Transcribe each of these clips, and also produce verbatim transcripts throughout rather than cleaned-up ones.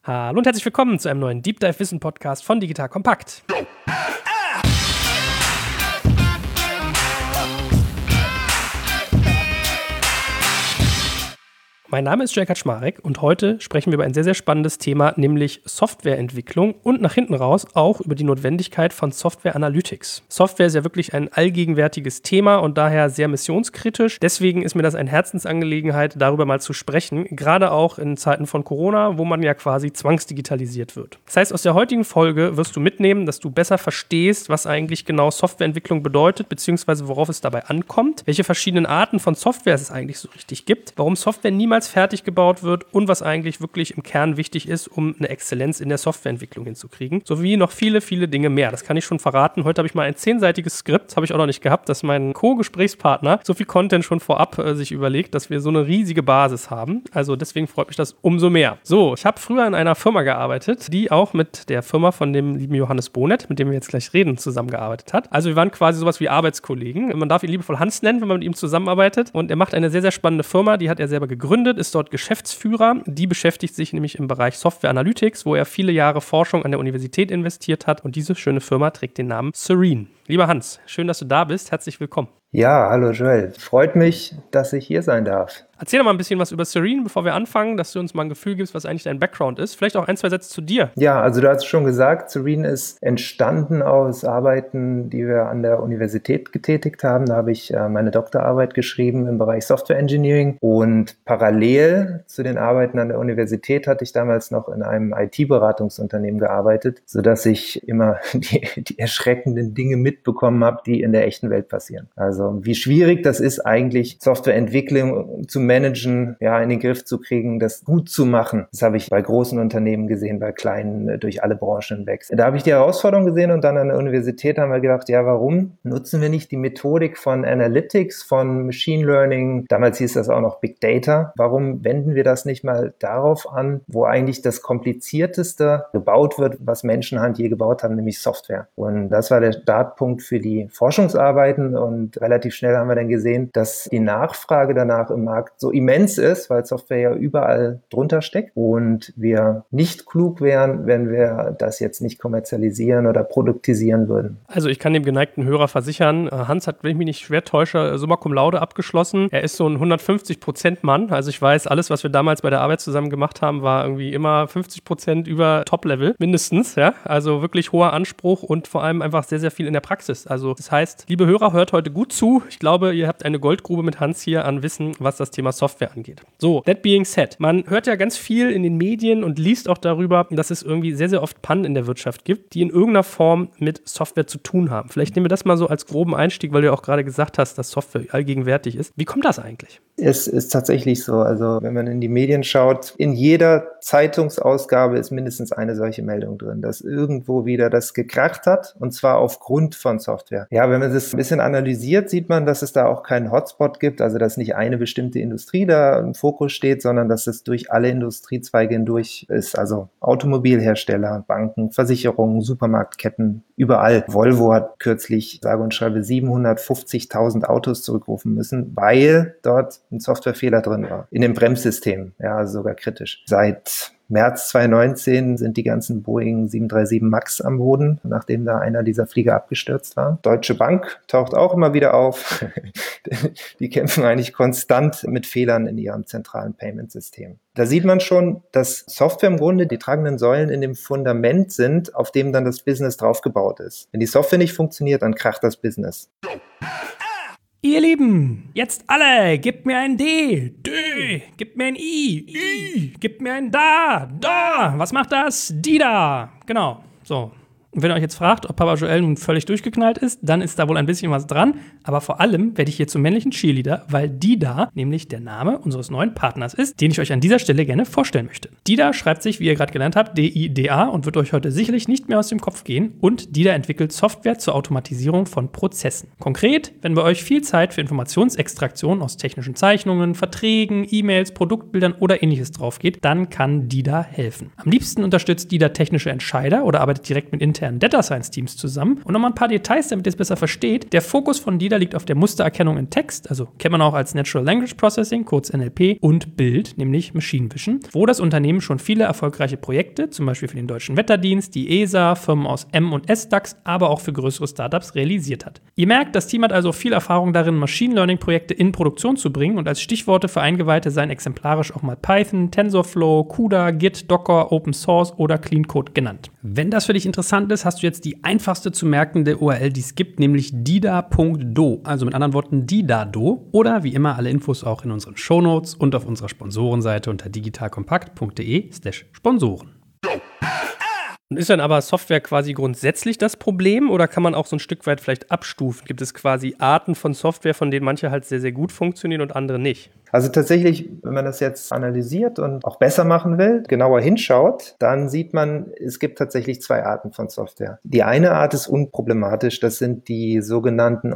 Hallo und herzlich willkommen zu einem neuen Deep Dive Wissen Podcast von Digital Kompakt. Mein Name ist Jörg Kaczmarek und heute sprechen wir über ein sehr, sehr spannendes Thema, nämlich Softwareentwicklung und nach hinten raus auch über die Notwendigkeit von Software Analytics. Software ist ja wirklich ein allgegenwärtiges Thema und daher sehr missionskritisch. Deswegen ist mir das eine Herzensangelegenheit, darüber mal zu sprechen, gerade auch in Zeiten von Corona, wo man ja quasi zwangsdigitalisiert wird. Das heißt, aus der heutigen Folge wirst du mitnehmen, dass du besser verstehst, was eigentlich genau Softwareentwicklung bedeutet, beziehungsweise worauf es dabei ankommt, welche verschiedenen Arten von Software es eigentlich so richtig gibt, warum Software niemals fertig gebaut wird und was eigentlich wirklich im Kern wichtig ist, um eine Exzellenz in der Softwareentwicklung hinzukriegen, sowie noch viele, viele Dinge mehr. Das kann ich schon verraten. Heute habe ich mal ein zehnseitiges Skript, habe ich auch noch nicht gehabt, dass mein Co-Gesprächspartner so viel Content schon vorab äh, sich überlegt, dass wir so eine riesige Basis haben. Also deswegen freut mich das umso mehr. So, ich habe früher in einer Firma gearbeitet, die auch mit der Firma von dem lieben Johannes Bonet, mit dem wir jetzt gleich reden, zusammengearbeitet hat. Also wir waren quasi sowas wie Arbeitskollegen. Man darf ihn liebevoll Hans nennen, wenn man mit ihm zusammenarbeitet. Und er macht eine sehr, sehr spannende Firma, die hat er selber gegründet, ist dort Geschäftsführer. Die beschäftigt sich nämlich im Bereich Software Analytics, wo er viele Jahre Forschung an der Universität investiert hat. Und diese schöne Firma trägt den Namen Serene. Lieber Hans, schön, dass du da bist. Herzlich willkommen. Ja, hallo Joel. Freut mich, dass ich hier sein darf. Erzähl doch mal ein bisschen was über Serene, bevor wir anfangen, dass du uns mal ein Gefühl gibst, was eigentlich dein Background ist. Vielleicht auch ein, zwei Sätze zu dir. Ja, also du hast schon gesagt, Serene ist entstanden aus Arbeiten, die wir an der Universität getätigt haben. Da habe ich äh, meine Doktorarbeit geschrieben im Bereich Software Engineering und parallel zu den Arbeiten an der Universität hatte ich damals noch in einem I T-Beratungsunternehmen gearbeitet, sodass ich immer die, die erschreckenden Dinge mitbekommen habe, die in der echten Welt passieren. Also wie schwierig das ist eigentlich, Softwareentwicklung zu managen, ja, in den Griff zu kriegen, das gut zu machen. Das habe ich bei großen Unternehmen gesehen, bei kleinen, durch alle Branchen hinweg. Da habe ich die Herausforderung gesehen und dann an der Universität haben wir gedacht, ja, warum nutzen wir nicht die Methodik von Analytics, von Machine Learning, damals hieß das auch noch Big Data, warum wenden wir das nicht mal darauf an, wo eigentlich das Komplizierteste gebaut wird, was Menschenhand je gebaut haben, nämlich Software. Und das war der Startpunkt für die Forschungsarbeiten und relativ schnell haben wir dann gesehen, dass die Nachfrage danach im Markt so immens ist, weil Software ja überall drunter steckt und wir nicht klug wären, wenn wir das jetzt nicht kommerzialisieren oder produktisieren würden. Also ich kann dem geneigten Hörer versichern, Hans hat, wenn ich mich nicht schwer täusche, Summa Cum Laude abgeschlossen. Er ist so ein hundertfünfzig Prozent Mann. Also ich weiß, alles, was wir damals bei der Arbeit zusammen gemacht haben, war irgendwie immer fünfzig Prozent über Top-Level, mindestens. Ja? Also wirklich hoher Anspruch und vor allem einfach sehr, sehr viel in der Praxis. Also das heißt, liebe Hörer, hört heute gut zu. Ich glaube, ihr habt eine Goldgrube mit Hans hier an Wissen, was das Thema Software angeht. So, that being said, man hört ja ganz viel in den Medien und liest auch darüber, dass es irgendwie sehr, sehr oft Pannen in der Wirtschaft gibt, die in irgendeiner Form mit Software zu tun haben. Vielleicht nehmen wir das mal so als groben Einstieg, weil du ja auch gerade gesagt hast, dass Software allgegenwärtig ist. Wie kommt das eigentlich? Es ist tatsächlich so, also wenn man in die Medien schaut, in jeder Zeitungsausgabe ist mindestens eine solche Meldung drin, dass irgendwo wieder das gekracht hat und zwar aufgrund von Software. Ja, wenn man das ein bisschen analysiert, sieht man, dass es da auch keinen Hotspot gibt, also dass nicht eine bestimmte Industrie da im Fokus steht, sondern dass es durch alle Industriezweige hindurch ist, also Automobilhersteller, Banken, Versicherungen, Supermarktketten, überall. Volvo hat kürzlich, sage und schreibe, siebenhundertfünfzigtausend Autos zurückrufen müssen, weil dort ein Softwarefehler drin war. In dem Bremssystem, ja, also sogar kritisch. Seit März zwanzig neunzehn sind die ganzen Boeing sieben drei sieben Max am Boden, nachdem da einer dieser Flieger abgestürzt war. Deutsche Bank taucht auch immer wieder auf. Die kämpfen eigentlich konstant mit Fehlern in ihrem zentralen Payment-System. Da sieht man schon, dass Software im Grunde die tragenden Säulen in dem Fundament sind, auf dem dann das Business draufgebaut ist. Wenn die Software nicht funktioniert, dann kracht das Business. Ihr Lieben, jetzt alle, gebt mir ein D, D, gebt mir ein I, I, gebt mir ein Da, Da, was macht das? Die da, genau, so. Und wenn ihr euch jetzt fragt, ob Papa Joel nun völlig durchgeknallt ist, dann ist da wohl ein bisschen was dran. Aber vor allem werde ich hier zum männlichen Cheerleader, weil Dida nämlich der Name unseres neuen Partners ist, den ich euch an dieser Stelle gerne vorstellen möchte. Dida schreibt sich, wie ihr gerade gelernt habt, D I D A und wird euch heute sicherlich nicht mehr aus dem Kopf gehen. Und Dida entwickelt Software zur Automatisierung von Prozessen. Konkret, wenn bei euch viel Zeit für Informationsextraktion aus technischen Zeichnungen, Verträgen, E-Mails, Produktbildern oder ähnliches drauf geht, dann kann Dida helfen. Am liebsten unterstützt Dida technische Entscheider oder arbeitet direkt mit internen internen Data Science Teams zusammen. Und nochmal ein paar Details, damit ihr es besser versteht. Der Fokus von D I D A liegt auf der Mustererkennung in Text, also kennt man auch als Natural Language Processing, kurz N L P, und Bild, nämlich Machine Vision, wo das Unternehmen schon viele erfolgreiche Projekte, zum Beispiel für den Deutschen Wetterdienst, die E S A, Firmen aus M- und S-DAX, aber auch für größere Startups realisiert hat. Ihr merkt, das Team hat also viel Erfahrung darin, Machine Learning-Projekte in Produktion zu bringen, und als Stichworte für Eingeweihte seien exemplarisch auch mal Python, TensorFlow, CUDA, Git, Docker, Open Source oder Clean Code genannt. Wenn das für dich interessant ist, hast du jetzt die einfachste zu merkende U R L, die es gibt, nämlich dida punkt do, also mit anderen Worten didado, oder wie immer alle Infos auch in unseren Shownotes und auf unserer Sponsorenseite unter digitalkompakt.de slash Sponsoren. Und ist dann aber Software quasi grundsätzlich das Problem, oder kann man auch so ein Stück weit vielleicht abstufen? Gibt es quasi Arten von Software, von denen manche halt sehr, sehr gut funktionieren und andere nicht? Also tatsächlich, wenn man das jetzt analysiert und auch besser machen will, genauer hinschaut, dann sieht man, es gibt tatsächlich zwei Arten von Software. Die eine Art ist unproblematisch, das sind die sogenannten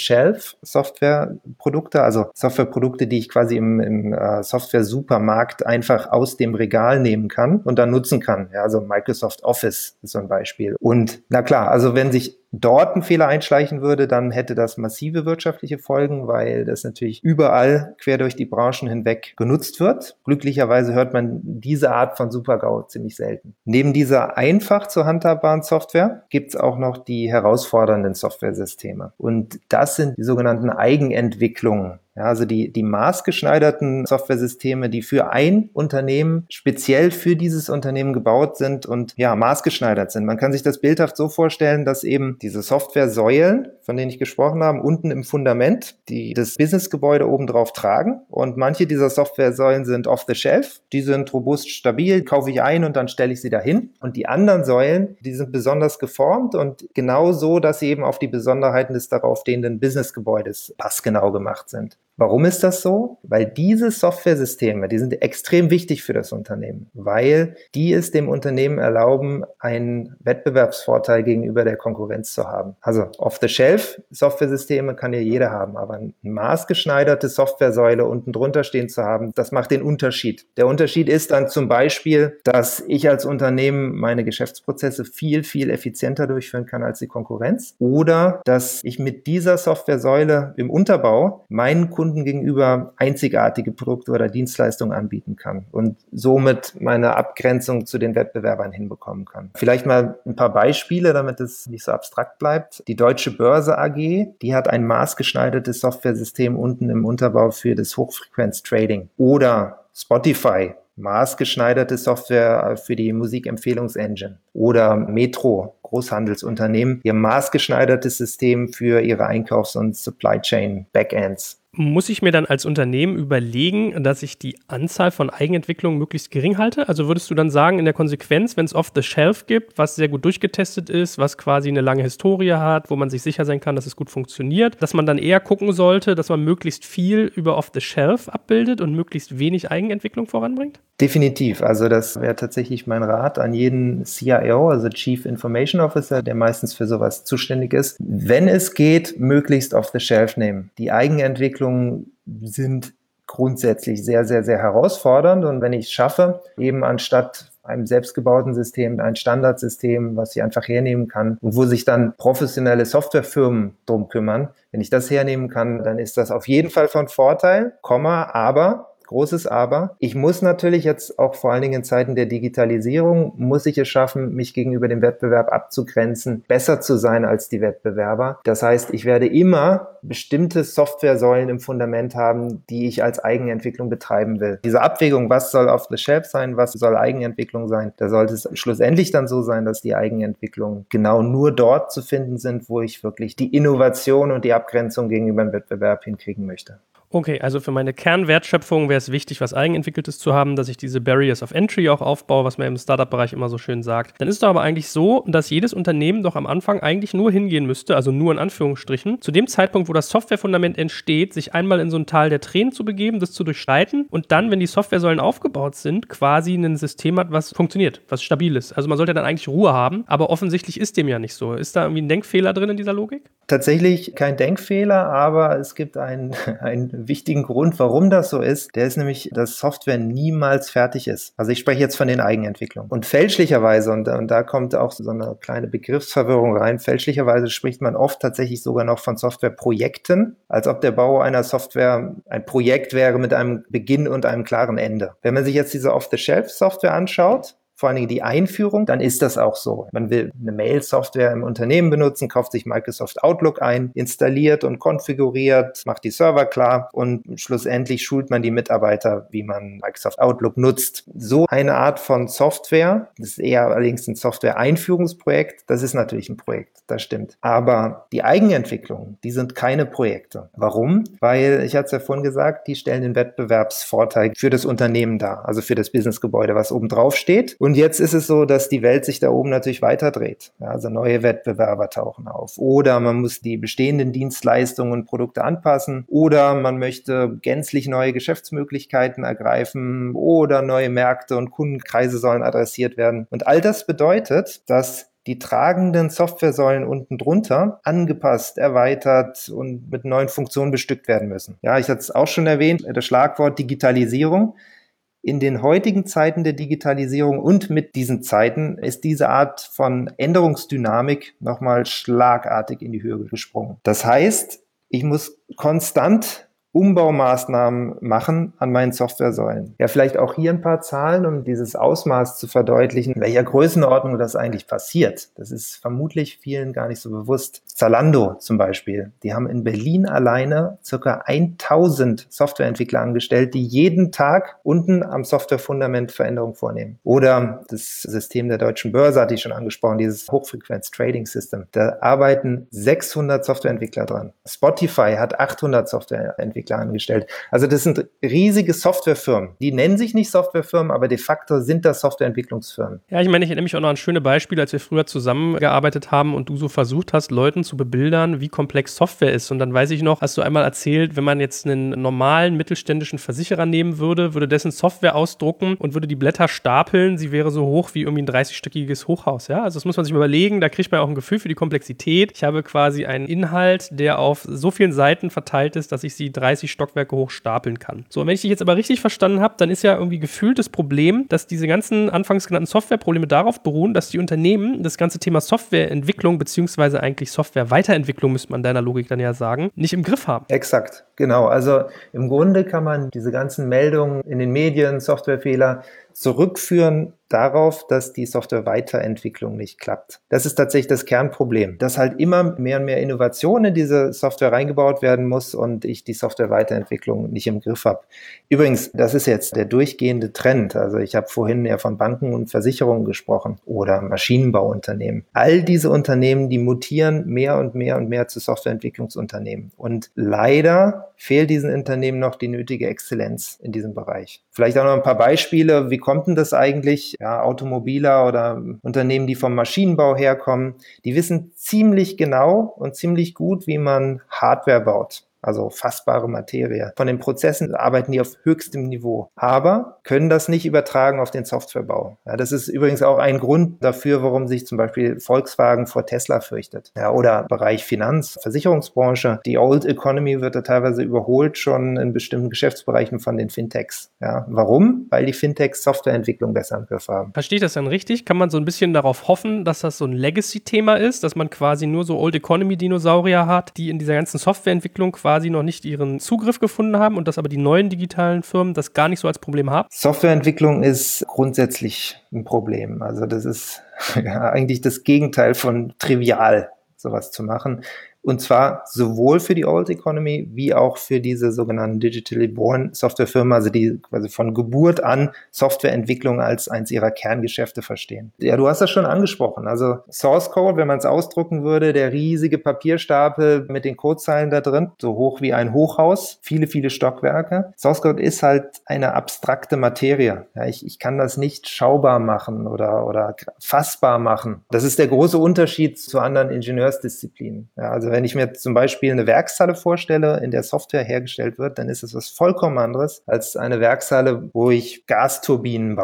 Off-the-Shelf-Softwareprodukte, also Softwareprodukte, die ich quasi im, im äh, Software-Supermarkt einfach aus dem Regal nehmen kann und dann nutzen kann. Ja, also Microsoft Office ist so ein Beispiel. Und na klar, also wenn sich dort ein Fehler einschleichen würde, dann hätte das massive wirtschaftliche Folgen, weil das natürlich überall quer durch die Branchen hinweg genutzt wird. Glücklicherweise hört man diese Art von Super-GAU ziemlich selten. Neben dieser einfach zu handhabbaren Software gibt es auch noch die herausfordernden Softwaresysteme. Und das sind die sogenannten Eigenentwicklungen. Ja, also die, die maßgeschneiderten Softwaresysteme, die für ein Unternehmen speziell für dieses Unternehmen gebaut sind und ja, maßgeschneidert sind. Man kann sich das bildhaft so vorstellen, dass eben diese Software-Säulen, von denen ich gesprochen habe, unten im Fundament, die das Businessgebäude oben drauf tragen. Und manche dieser Software-Säulen sind off-the-shelf. Die sind robust, stabil, kaufe ich ein und dann stelle ich sie dahin. Und die anderen Säulen, die sind besonders geformt und genau so, dass sie eben auf die Besonderheiten des darauf stehenden Businessgebäudes passgenau gemacht sind. Warum ist das so? Weil diese Softwaresysteme, die sind extrem wichtig für das Unternehmen, weil die es dem Unternehmen erlauben, einen Wettbewerbsvorteil gegenüber der Konkurrenz zu haben. Also off-the-shelf Softwaresysteme kann ja jeder haben, aber eine maßgeschneiderte Softwaresäule unten drunter stehen zu haben, das macht den Unterschied. Der Unterschied ist dann zum Beispiel, dass ich als Unternehmen meine Geschäftsprozesse viel, viel effizienter durchführen kann als die Konkurrenz, oder dass ich mit dieser Softwaresäule im Unterbau meinen Kunden gegenüber einzigartige Produkte oder Dienstleistungen anbieten kann und somit meine Abgrenzung zu den Wettbewerbern hinbekommen kann. Vielleicht mal ein paar Beispiele, damit es nicht so abstrakt bleibt. Die Deutsche Börse A G, die hat ein maßgeschneidertes Softwaresystem unten im Unterbau für das Hochfrequenz-Trading. Oder Spotify, maßgeschneiderte Software für die Musikempfehlungsengine. Oder Metro, Großhandelsunternehmen, ihr maßgeschneidertes System für ihre Einkaufs- und Supply Chain Backends. Muss ich mir dann als Unternehmen überlegen, dass ich die Anzahl von Eigenentwicklungen möglichst gering halte? Also würdest du dann sagen, in der Konsequenz, wenn es off-the-shelf gibt, was sehr gut durchgetestet ist, was quasi eine lange Historie hat, wo man sich sicher sein kann, dass es gut funktioniert, dass man dann eher gucken sollte, dass man möglichst viel über off-the-shelf abbildet und möglichst wenig Eigenentwicklung voranbringt? Definitiv. Also das wäre tatsächlich mein Rat an jeden C I O, also Chief Information Officer, der meistens für sowas zuständig ist. Wenn es geht, möglichst off-the-shelf nehmen. Die Eigenentwicklung sind grundsätzlich sehr, sehr, sehr herausfordernd. Und wenn ich es schaffe, eben anstatt einem selbstgebauten System, ein Standardsystem, was ich einfach hernehmen kann und wo sich dann professionelle Softwarefirmen drum kümmern, wenn ich das hernehmen kann, dann ist das auf jeden Fall von Vorteil, Komma, aber großes Aber. Ich muss natürlich jetzt auch vor allen Dingen in Zeiten der Digitalisierung, muss ich es schaffen, mich gegenüber dem Wettbewerb abzugrenzen, besser zu sein als die Wettbewerber. Das heißt, ich werde immer bestimmte Softwaresäulen im Fundament haben, die ich als Eigenentwicklung betreiben will. Diese Abwägung, was soll off-the-shelf sein, was soll Eigenentwicklung sein, da sollte es schlussendlich dann so sein, dass die Eigenentwicklungen genau nur dort zu finden sind, wo ich wirklich die Innovation und die Abgrenzung gegenüber dem Wettbewerb hinkriegen möchte. Okay, also für meine Kernwertschöpfung wäre es wichtig, was Eigenentwickeltes zu haben, dass ich diese Barriers of Entry auch aufbaue, was man im Startup-Bereich immer so schön sagt. Dann ist es doch aber eigentlich so, dass jedes Unternehmen doch am Anfang eigentlich nur hingehen müsste, also nur in Anführungsstrichen, zu dem Zeitpunkt, wo das Softwarefundament entsteht, sich einmal in so ein Tal der Tränen zu begeben, das zu durchschreiten und dann, wenn die Softwaresäulen aufgebaut sind, quasi ein System hat, was funktioniert, was stabil ist. Also man sollte dann eigentlich Ruhe haben, aber offensichtlich ist dem ja nicht so. Ist da irgendwie ein Denkfehler drin in dieser Logik? tatsächlich kein Denkfehler, aber es gibt einen, einen wichtigen Grund, warum das so ist. Der ist nämlich, dass Software niemals fertig ist. Also ich spreche jetzt von den Eigenentwicklungen. Und fälschlicherweise, und, und da kommt auch so eine kleine Begriffsverwirrung rein, fälschlicherweise spricht man oft tatsächlich sogar noch von Softwareprojekten, als ob der Bau einer Software ein Projekt wäre mit einem Beginn und einem klaren Ende. Wenn man sich jetzt diese Off-the-Shelf-Software anschaut, vor allen Dingen die Einführung, dann ist das auch so. Man will eine Mail-Software im Unternehmen benutzen, kauft sich Microsoft Outlook ein, installiert und konfiguriert, macht die Server klar und schlussendlich schult man die Mitarbeiter, wie man Microsoft Outlook nutzt. So eine Art von Software, das ist eher allerdings ein Software-Einführungsprojekt, das ist natürlich ein Projekt, das stimmt. Aber die Eigenentwicklungen, die sind keine Projekte. Warum? Weil, ich hatte es ja vorhin gesagt, die stellen den Wettbewerbsvorteil für das Unternehmen dar, also für das Businessgebäude, was oben drauf steht. Und jetzt ist es so, dass die Welt sich da oben natürlich weiterdreht. Ja, also neue Wettbewerber tauchen auf. Oder man muss die bestehenden Dienstleistungen und Produkte anpassen. Oder man möchte gänzlich neue Geschäftsmöglichkeiten ergreifen. Oder neue Märkte und Kundenkreise sollen adressiert werden. Und all das bedeutet, dass die tragenden Softwaresäulen unten drunter angepasst, erweitert und mit neuen Funktionen bestückt werden müssen. Ja, ich hatte es auch schon erwähnt, das Schlagwort Digitalisierung. In den heutigen Zeiten der Digitalisierung und mit diesen Zeiten ist diese Art von Änderungsdynamik nochmal schlagartig in die Höhe gesprungen. Das heißt, ich muss konstant Umbaumaßnahmen machen an meinen Softwaresäulen. Ja, vielleicht auch hier ein paar Zahlen, um dieses Ausmaß zu verdeutlichen, in welcher Größenordnung das eigentlich passiert. Das ist vermutlich vielen gar nicht so bewusst. Zalando zum Beispiel, die haben in Berlin alleine ca. tausend Softwareentwickler angestellt, die jeden Tag unten am Softwarefundament Veränderungen vornehmen. Oder das System der Deutschen Börse hatte ich schon angesprochen, dieses Hochfrequenz-Trading-System. Da arbeiten sechshundert Softwareentwickler dran. Spotify hat achthundert Softwareentwickler angestellt. Also das sind riesige Softwarefirmen. Die nennen sich nicht Softwarefirmen, aber de facto sind das Softwareentwicklungsfirmen. Ja, ich meine, ich erinnere mich auch noch an schöne Beispiele, als wir früher zusammengearbeitet haben und du so versucht hast, Leuten zu bebildern, wie komplex Software ist. Und dann weiß ich noch, hast du einmal erzählt, wenn man jetzt einen normalen mittelständischen Versicherer nehmen würde, würde dessen Software ausdrucken und würde die Blätter stapeln, sie wäre so hoch wie irgendwie ein dreißigstöckiges Hochhaus. Ja? Also das muss man sich mal überlegen, da kriegt man auch ein Gefühl für die Komplexität. Ich habe quasi einen Inhalt, der auf so vielen Seiten verteilt ist, dass ich sie dreißig Stockwerke hoch stapeln kann. So, und wenn ich dich jetzt aber richtig verstanden habe, dann ist ja irgendwie gefühlt das Problem, dass diese ganzen anfangs genannten Softwareprobleme darauf beruhen, dass die Unternehmen das ganze Thema Softwareentwicklung beziehungsweise eigentlich Softwareweiterentwicklung, müsste man deiner Logik dann ja sagen, nicht im Griff haben. Exakt, genau. Also im Grunde kann man diese ganzen Meldungen in den Medien, Softwarefehler, zurückführen darauf, dass die Softwareweiterentwicklung nicht klappt. Das ist tatsächlich das Kernproblem, dass halt immer mehr und mehr Innovation in diese Software reingebaut werden muss und ich die Softwareweiterentwicklung nicht im Griff habe. Übrigens, das ist jetzt der durchgehende Trend. Also ich habe vorhin ja von Banken und Versicherungen gesprochen oder Maschinenbauunternehmen. All diese Unternehmen, die mutieren mehr und mehr und mehr zu Softwareentwicklungsunternehmen. Und leider fehlt diesen Unternehmen noch die nötige Exzellenz in diesem Bereich. Vielleicht auch noch ein paar Beispiele. Wie kommt denn das eigentlich? Ja, Automobiler oder Unternehmen, die vom Maschinenbau herkommen, die wissen ziemlich genau und ziemlich gut, wie man Hardware baut. Also fassbare Materie. Von den Prozessen arbeiten die auf höchstem Niveau, aber können das nicht übertragen auf den Softwarebau. Ja, das ist übrigens auch ein Grund dafür, warum sich zum Beispiel Volkswagen vor Tesla fürchtet. Ja, oder Bereich Finanz, Versicherungsbranche. Die Old Economy wird da teilweise überholt schon in bestimmten Geschäftsbereichen von den Fintechs. Ja, warum? Weil die Fintechs Softwareentwicklung besser im Griff haben. Verstehe ich das dann richtig? Kann man so ein bisschen darauf hoffen, dass das so ein Legacy-Thema ist, dass man quasi nur so Old Economy-Dinosaurier hat, die in dieser ganzen Softwareentwicklung quasi noch nicht ihren Zugriff gefunden haben und dass aber die neuen digitalen Firmen das gar nicht so als Problem haben? Softwareentwicklung ist grundsätzlich ein Problem. Also das ist ja eigentlich das Gegenteil von trivial, sowas zu machen. Und zwar sowohl für die Old Economy wie auch für diese sogenannten Digitally Born Softwarefirmen, also die quasi von Geburt an Softwareentwicklung als eins ihrer Kerngeschäfte verstehen. Ja, du hast das schon angesprochen. Also Source Code, wenn man es ausdrucken würde, der riesige Papierstapel mit den Codezeilen da drin, so hoch wie ein Hochhaus, viele, viele Stockwerke. Source Code ist halt eine abstrakte Materie. Ja, ich, ich kann das nicht schaubar machen oder, oder fassbar machen. Das ist der große Unterschied zu anderen Ingenieursdisziplinen. Ja, also wenn ich mir zum Beispiel eine Werkshalle vorstelle, in der Software hergestellt wird, dann ist es was vollkommen anderes als eine Werkshalle, wo ich Gasturbinen baue.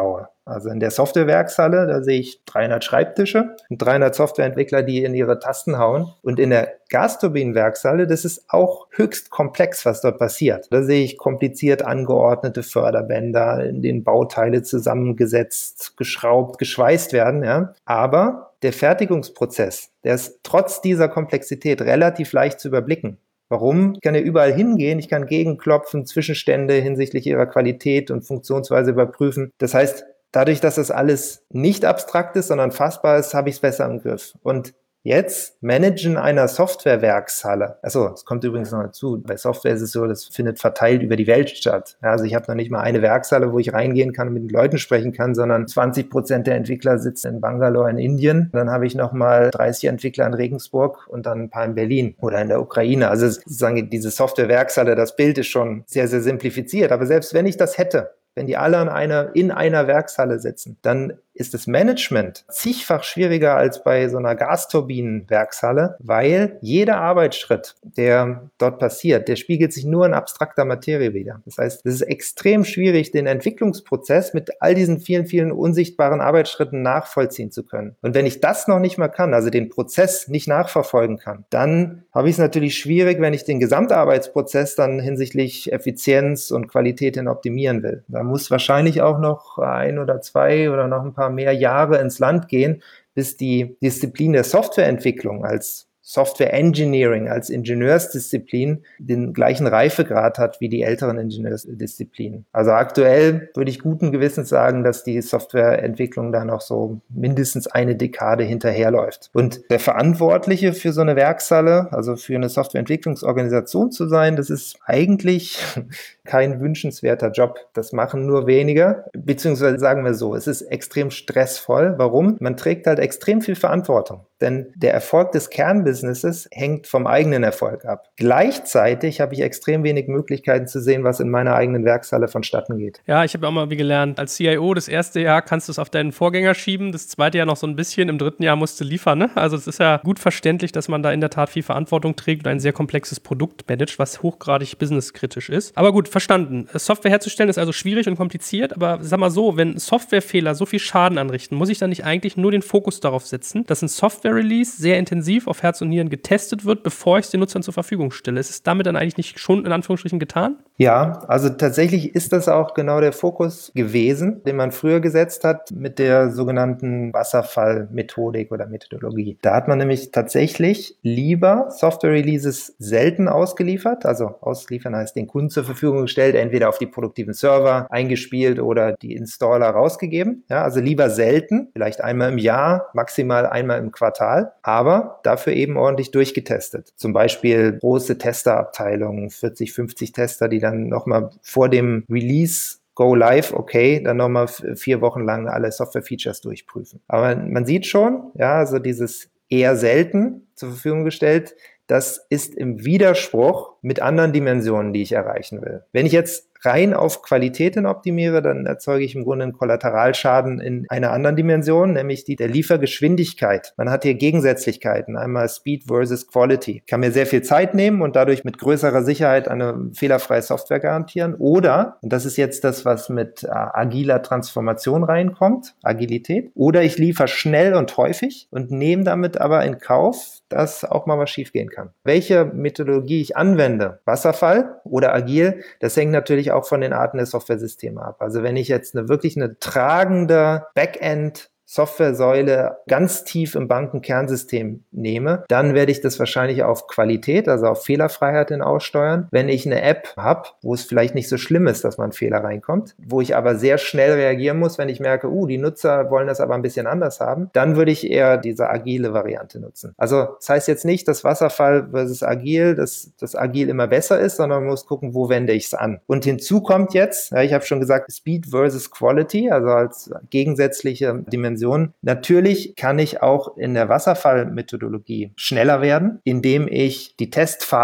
Also in der Softwarewerkshalle, da sehe ich dreihundert Schreibtische und dreihundert Softwareentwickler, die in ihre Tasten hauen. Und in der Gasturbinenwerkshalle, das ist auch höchst komplex, was dort passiert. Da sehe ich kompliziert angeordnete Förderbänder, in denen Bauteile zusammengesetzt, geschraubt, geschweißt werden. Ja. Aber der Fertigungsprozess, der ist trotz dieser Komplexität relativ leicht zu überblicken. Warum? Ich kann ja überall hingehen, ich kann gegenklopfen, Zwischenstände hinsichtlich ihrer Qualität und Funktionsweise überprüfen. Das heißt, dadurch, dass das alles nicht abstrakt ist, sondern fassbar ist, habe ich es besser im Griff. Und jetzt Managen einer Softwarewerkshalle. Also es kommt übrigens noch dazu, bei Software ist es so, das findet verteilt über die Welt statt. Ja, also ich habe noch nicht mal eine Werkshalle, wo ich reingehen kann und mit den Leuten sprechen kann, sondern zwanzig Prozent der Entwickler sitzen in Bangalore in Indien. Dann habe ich nochmal dreißig Entwickler in Regensburg und dann ein paar in Berlin oder in der Ukraine. Also sozusagen diese Softwarewerkshalle, das Bild ist schon sehr, sehr simplifiziert. Aber selbst wenn ich das hätte, wenn die alle in einer, in einer Werkshalle sitzen, dann ist das Management zigfach schwieriger als bei so einer Gasturbinenwerkshalle, weil jeder Arbeitsschritt, der dort passiert, der spiegelt sich nur in abstrakter Materie wider. Das heißt, es ist extrem schwierig, den Entwicklungsprozess mit all diesen vielen, vielen unsichtbaren Arbeitsschritten nachvollziehen zu können. Und wenn ich das noch nicht mal kann, also den Prozess nicht nachverfolgen kann, dann habe ich es natürlich schwierig, wenn ich den Gesamtarbeitsprozess dann hinsichtlich Effizienz und Qualität hin optimieren will. Da muss wahrscheinlich auch noch ein oder zwei oder noch ein paar mehr Jahre ins Land gehen, bis die Disziplin der Softwareentwicklung als Software Engineering, als Ingenieursdisziplin den gleichen Reifegrad hat wie die älteren Ingenieursdisziplinen. Also aktuell würde ich guten Gewissens sagen, dass die Softwareentwicklung da noch so mindestens eine Dekade hinterherläuft. Und der Verantwortliche für so eine Werkshalle, also für eine Softwareentwicklungsorganisation zu sein, das ist eigentlich kein wünschenswerter Job. Das machen nur wenige, beziehungsweise sagen wir so, es ist extrem stressvoll. Warum? Man trägt halt extrem viel Verantwortung. Denn der Erfolg des Kernbusinesses hängt vom eigenen Erfolg ab. Gleichzeitig habe ich extrem wenig Möglichkeiten zu sehen, was in meiner eigenen Werkshalle vonstatten geht. Ja, ich habe auch mal wie gelernt, als C I O das erste Jahr kannst du es auf deinen Vorgänger schieben, das zweite Jahr noch so ein bisschen, im dritten Jahr musst du liefern. Ne? Also es ist ja gut verständlich, dass man da in der Tat viel Verantwortung trägt und ein sehr komplexes Produkt managt, was hochgradig businesskritisch ist. Aber gut, verstanden. Software herzustellen ist also schwierig und kompliziert, aber sag mal so, wenn Softwarefehler so viel Schaden anrichten, muss ich dann nicht eigentlich nur den Fokus darauf setzen, dass ein Software-Release sehr intensiv auf Herz und Nieren getestet wird, bevor ich es den Nutzern zur Verfügung stelle? Ist es damit dann eigentlich nicht schon in Anführungsstrichen getan? Ja, also tatsächlich ist das auch genau der Fokus gewesen, den man früher gesetzt hat mit der sogenannten Wasserfall-Methodik oder Methodologie. Da hat man nämlich tatsächlich lieber Software-Releases selten ausgeliefert, also ausliefern heißt den Kunden zur Verfügung gestellt, entweder auf die produktiven Server eingespielt oder die Installer rausgegeben. Ja, also lieber selten, vielleicht einmal im Jahr, maximal einmal im Quartal, aber dafür eben ordentlich durchgetestet. Zum Beispiel große Testerabteilungen, vierzig, fünfzig Tester, die dann nochmal vor dem Release Go live, okay, dann nochmal vier Wochen lang alle Software-Features durchprüfen. Aber man sieht schon, ja, also dieses eher selten zur Verfügung gestellt, das ist im Widerspruch mit anderen Dimensionen, die ich erreichen will. Wenn ich jetzt rein auf Qualität hin optimiere, dann erzeuge ich im Grunde einen Kollateralschaden in einer anderen Dimension, nämlich die der Liefergeschwindigkeit. Man hat hier Gegensätzlichkeiten, einmal Speed versus Quality. Ich kann mir sehr viel Zeit nehmen und dadurch mit größerer Sicherheit eine fehlerfreie Software garantieren. Oder, und das ist jetzt das, was mit äh, agiler Transformation reinkommt, Agilität, oder ich liefere schnell und häufig und nehme damit aber in Kauf, dass auch mal was schiefgehen kann. Welche Methodologie ich anwende, Wasserfall oder agil, das hängt natürlich auch von den Arten der Softwaresysteme ab. Also wenn ich jetzt eine wirklich eine tragende Backend Softwaresäule ganz tief im Bankenkernsystem nehme, dann werde ich das wahrscheinlich auf Qualität, also auf Fehlerfreiheit hin aussteuern. Wenn ich eine App habe, wo es vielleicht nicht so schlimm ist, dass man Fehler reinkommt, wo ich aber sehr schnell reagieren muss, wenn ich merke, uh, die Nutzer wollen das aber ein bisschen anders haben, dann würde ich eher diese agile Variante nutzen. Also das heißt jetzt nicht, dass Wasserfall versus agil, dass das agil immer besser ist, sondern man muss gucken, wo wende ich es an. Und hinzu kommt jetzt, ja, ich habe schon gesagt, Speed versus Quality, also als gegensätzliche Dimension. Natürlich kann ich auch in der Wasserfallmethodologie schneller werden, indem ich die Testphasen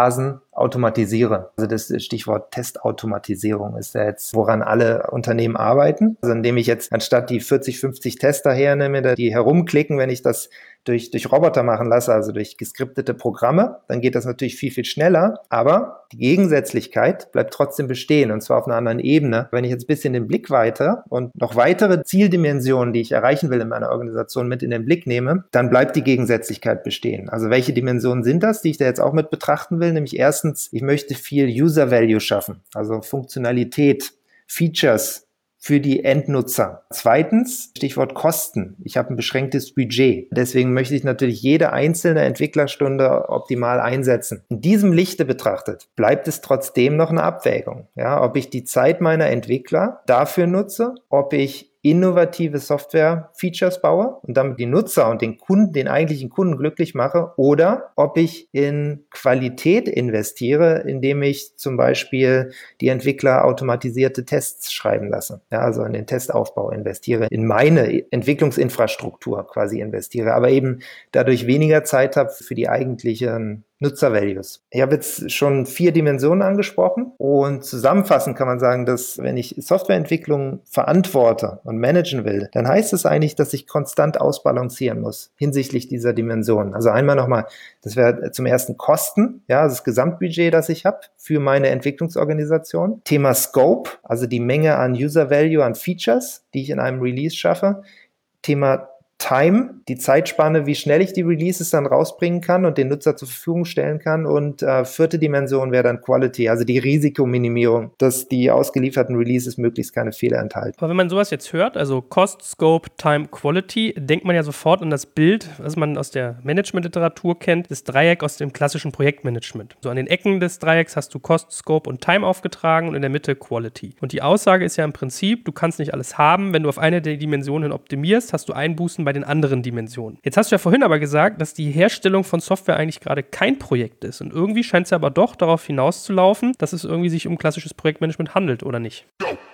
automatisiere. Also das Stichwort Testautomatisierung ist ja jetzt, woran alle Unternehmen arbeiten. Also indem ich jetzt anstatt die vierzig, fünfzig Tester hernehme, die herumklicken, wenn ich das durch, durch Roboter machen lasse, also durch geskriptete Programme, dann geht das natürlich viel, viel schneller. Aber die Gegensätzlichkeit bleibt trotzdem bestehen, und zwar auf einer anderen Ebene. Wenn ich jetzt ein bisschen den Blick weiter und noch weitere Zieldimensionen, die ich erreichen will in meiner Organisation, mit in den Blick nehme, dann bleibt die Gegensätzlichkeit bestehen. Also welche Dimensionen sind das, die ich da jetzt auch mit betrachten will? Nämlich erstens, ich möchte viel User Value schaffen, also Funktionalität, Features für die Endnutzer. Zweitens, Stichwort Kosten. Ich habe ein beschränktes Budget. Deswegen möchte ich natürlich jede einzelne Entwicklerstunde optimal einsetzen. In diesem Lichte betrachtet bleibt es trotzdem noch eine Abwägung. Ja, ob ich die Zeit meiner Entwickler dafür nutze, ob ich innovative Software-Features baue und damit die Nutzer und den Kunden, den eigentlichen Kunden glücklich mache, oder ob ich in Qualität investiere, indem ich zum Beispiel die Entwickler automatisierte Tests schreiben lasse. Ja, also in den Testaufbau investiere, in meine Entwicklungsinfrastruktur quasi investiere, aber eben dadurch weniger Zeit habe für die eigentlichen Nutzer-Values. Ich habe jetzt schon vier Dimensionen angesprochen, und zusammenfassend kann man sagen, dass wenn ich Softwareentwicklung verantworte und managen will, dann heißt es eigentlich, dass ich konstant ausbalancieren muss hinsichtlich dieser Dimensionen. Also einmal nochmal, das wäre zum ersten Kosten, ja, also das Gesamtbudget, das ich habe für meine Entwicklungsorganisation. Thema Scope, also die Menge an User-Value, an Features, die ich in einem Release schaffe. Thema Time, die Zeitspanne, wie schnell ich die Releases dann rausbringen kann und den Nutzer zur Verfügung stellen kann. Und äh, vierte Dimension wäre dann Quality, also die Risikominimierung, dass die ausgelieferten Releases möglichst keine Fehler enthalten. Aber wenn man sowas jetzt hört, also Cost, Scope, Time, Quality, denkt man ja sofort an das Bild, was man aus der Management-Literatur kennt, das Dreieck aus dem klassischen Projektmanagement. So an den Ecken des Dreiecks hast du Cost, Scope und Time aufgetragen und in der Mitte Quality. Und die Aussage ist ja im Prinzip, du kannst nicht alles haben. Wenn du auf eine der Dimensionen optimierst, hast du Einbußen bei den anderen Dimensionen. Jetzt hast du ja vorhin aber gesagt, dass die Herstellung von Software eigentlich gerade kein Projekt ist. Und irgendwie scheint es ja aber doch darauf hinauszulaufen, dass es irgendwie sich um klassisches Projektmanagement handelt, oder nicht?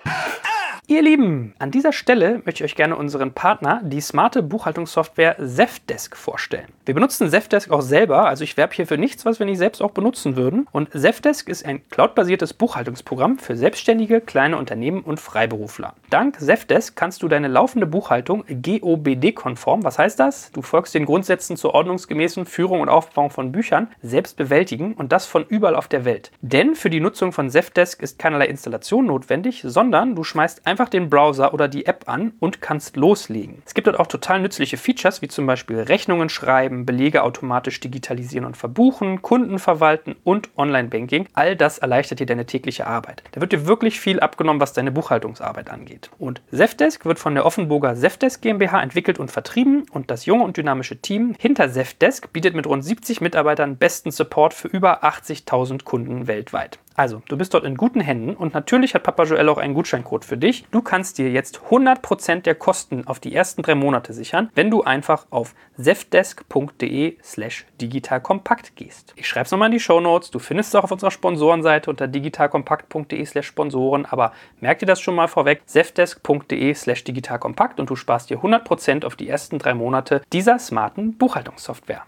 Ihr Lieben, an dieser Stelle möchte ich euch gerne unseren Partner, die smarte Buchhaltungssoftware Zendesk, vorstellen. Wir benutzen Zendesk auch selber, also ich werbe hier für nichts, was wir nicht selbst auch benutzen würden. Und Zendesk ist ein cloudbasiertes Buchhaltungsprogramm für Selbstständige, kleine Unternehmen und Freiberufler. Dank Zendesk kannst du deine laufende Buchhaltung G O B D-konform, was heißt das? Du folgst den Grundsätzen zur ordnungsgemäßen Führung und Aufbewahrung von Büchern, selbst bewältigen, und das von überall auf der Welt. Denn für die Nutzung von Zendesk ist keinerlei Installation notwendig, sondern du schmeißt einfach einfach den Browser oder die App an und kannst loslegen. Es gibt dort auch total nützliche Features, wie zum Beispiel Rechnungen schreiben, Belege automatisch digitalisieren und verbuchen, Kunden verwalten und Online-Banking. All das erleichtert dir deine tägliche Arbeit. Da wird dir wirklich viel abgenommen, was deine Buchhaltungsarbeit angeht. Und Zendesk wird von der Offenburger Zendesk GmbH entwickelt und vertrieben, und das junge und dynamische Team hinter Zendesk bietet mit rund siebzig Mitarbeitern besten Support für über achtzigtausend Kunden weltweit. Also, du bist dort in guten Händen, und natürlich hat Papa Joel auch einen Gutscheincode für dich. Du kannst dir jetzt hundert Prozent der Kosten auf die ersten drei Monate sichern, wenn du einfach auf zendesk.de slash digitalkompakt gehst. Ich schreibe es nochmal in die Shownotes. Du findest es auch auf unserer Sponsorenseite unter digitalkompakt.de slash Sponsoren, aber merk dir das schon mal vorweg, zendesk.de slash digitalkompakt, und du sparst dir hundert Prozent auf die ersten drei Monate dieser smarten Buchhaltungssoftware.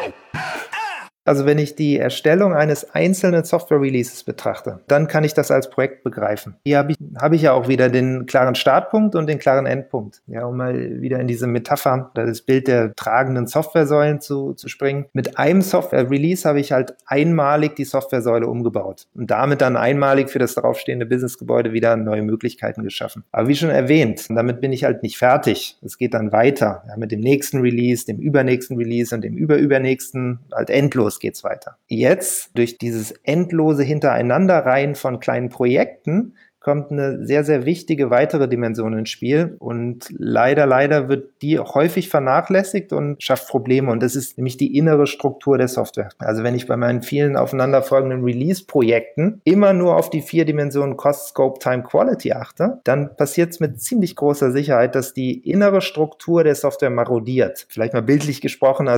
Also wenn ich die Erstellung eines einzelnen Software-Releases betrachte, dann kann ich das als Projekt begreifen. Hier habe ich, habe ich ja auch wieder den klaren Startpunkt und den klaren Endpunkt. Ja, um mal wieder in diese Metapher oder das Bild der tragenden Softwaresäulen zu, zu springen. Mit einem Software-Release habe ich halt einmalig die Softwaresäule umgebaut und damit dann einmalig für das daraufstehende Businessgebäude wieder neue Möglichkeiten geschaffen. Aber wie schon erwähnt, damit bin ich halt nicht fertig. Es geht dann weiter, ja, mit dem nächsten Release, dem übernächsten Release und dem überübernächsten, halt endlos geht's weiter. Jetzt, durch dieses endlose Hintereinanderreihen von kleinen Projekten, kommt eine sehr, sehr wichtige weitere Dimension ins Spiel, und leider, leider wird die häufig vernachlässigt und schafft Probleme, und das ist nämlich die innere Struktur der Software. Also wenn ich bei meinen vielen aufeinanderfolgenden Release-Projekten immer nur auf die vier Dimensionen Cost, Scope, Time, Quality achte, dann passiert es mit ziemlich großer Sicherheit, dass die innere Struktur der Software marodiert. Vielleicht mal bildlich gesprochen, also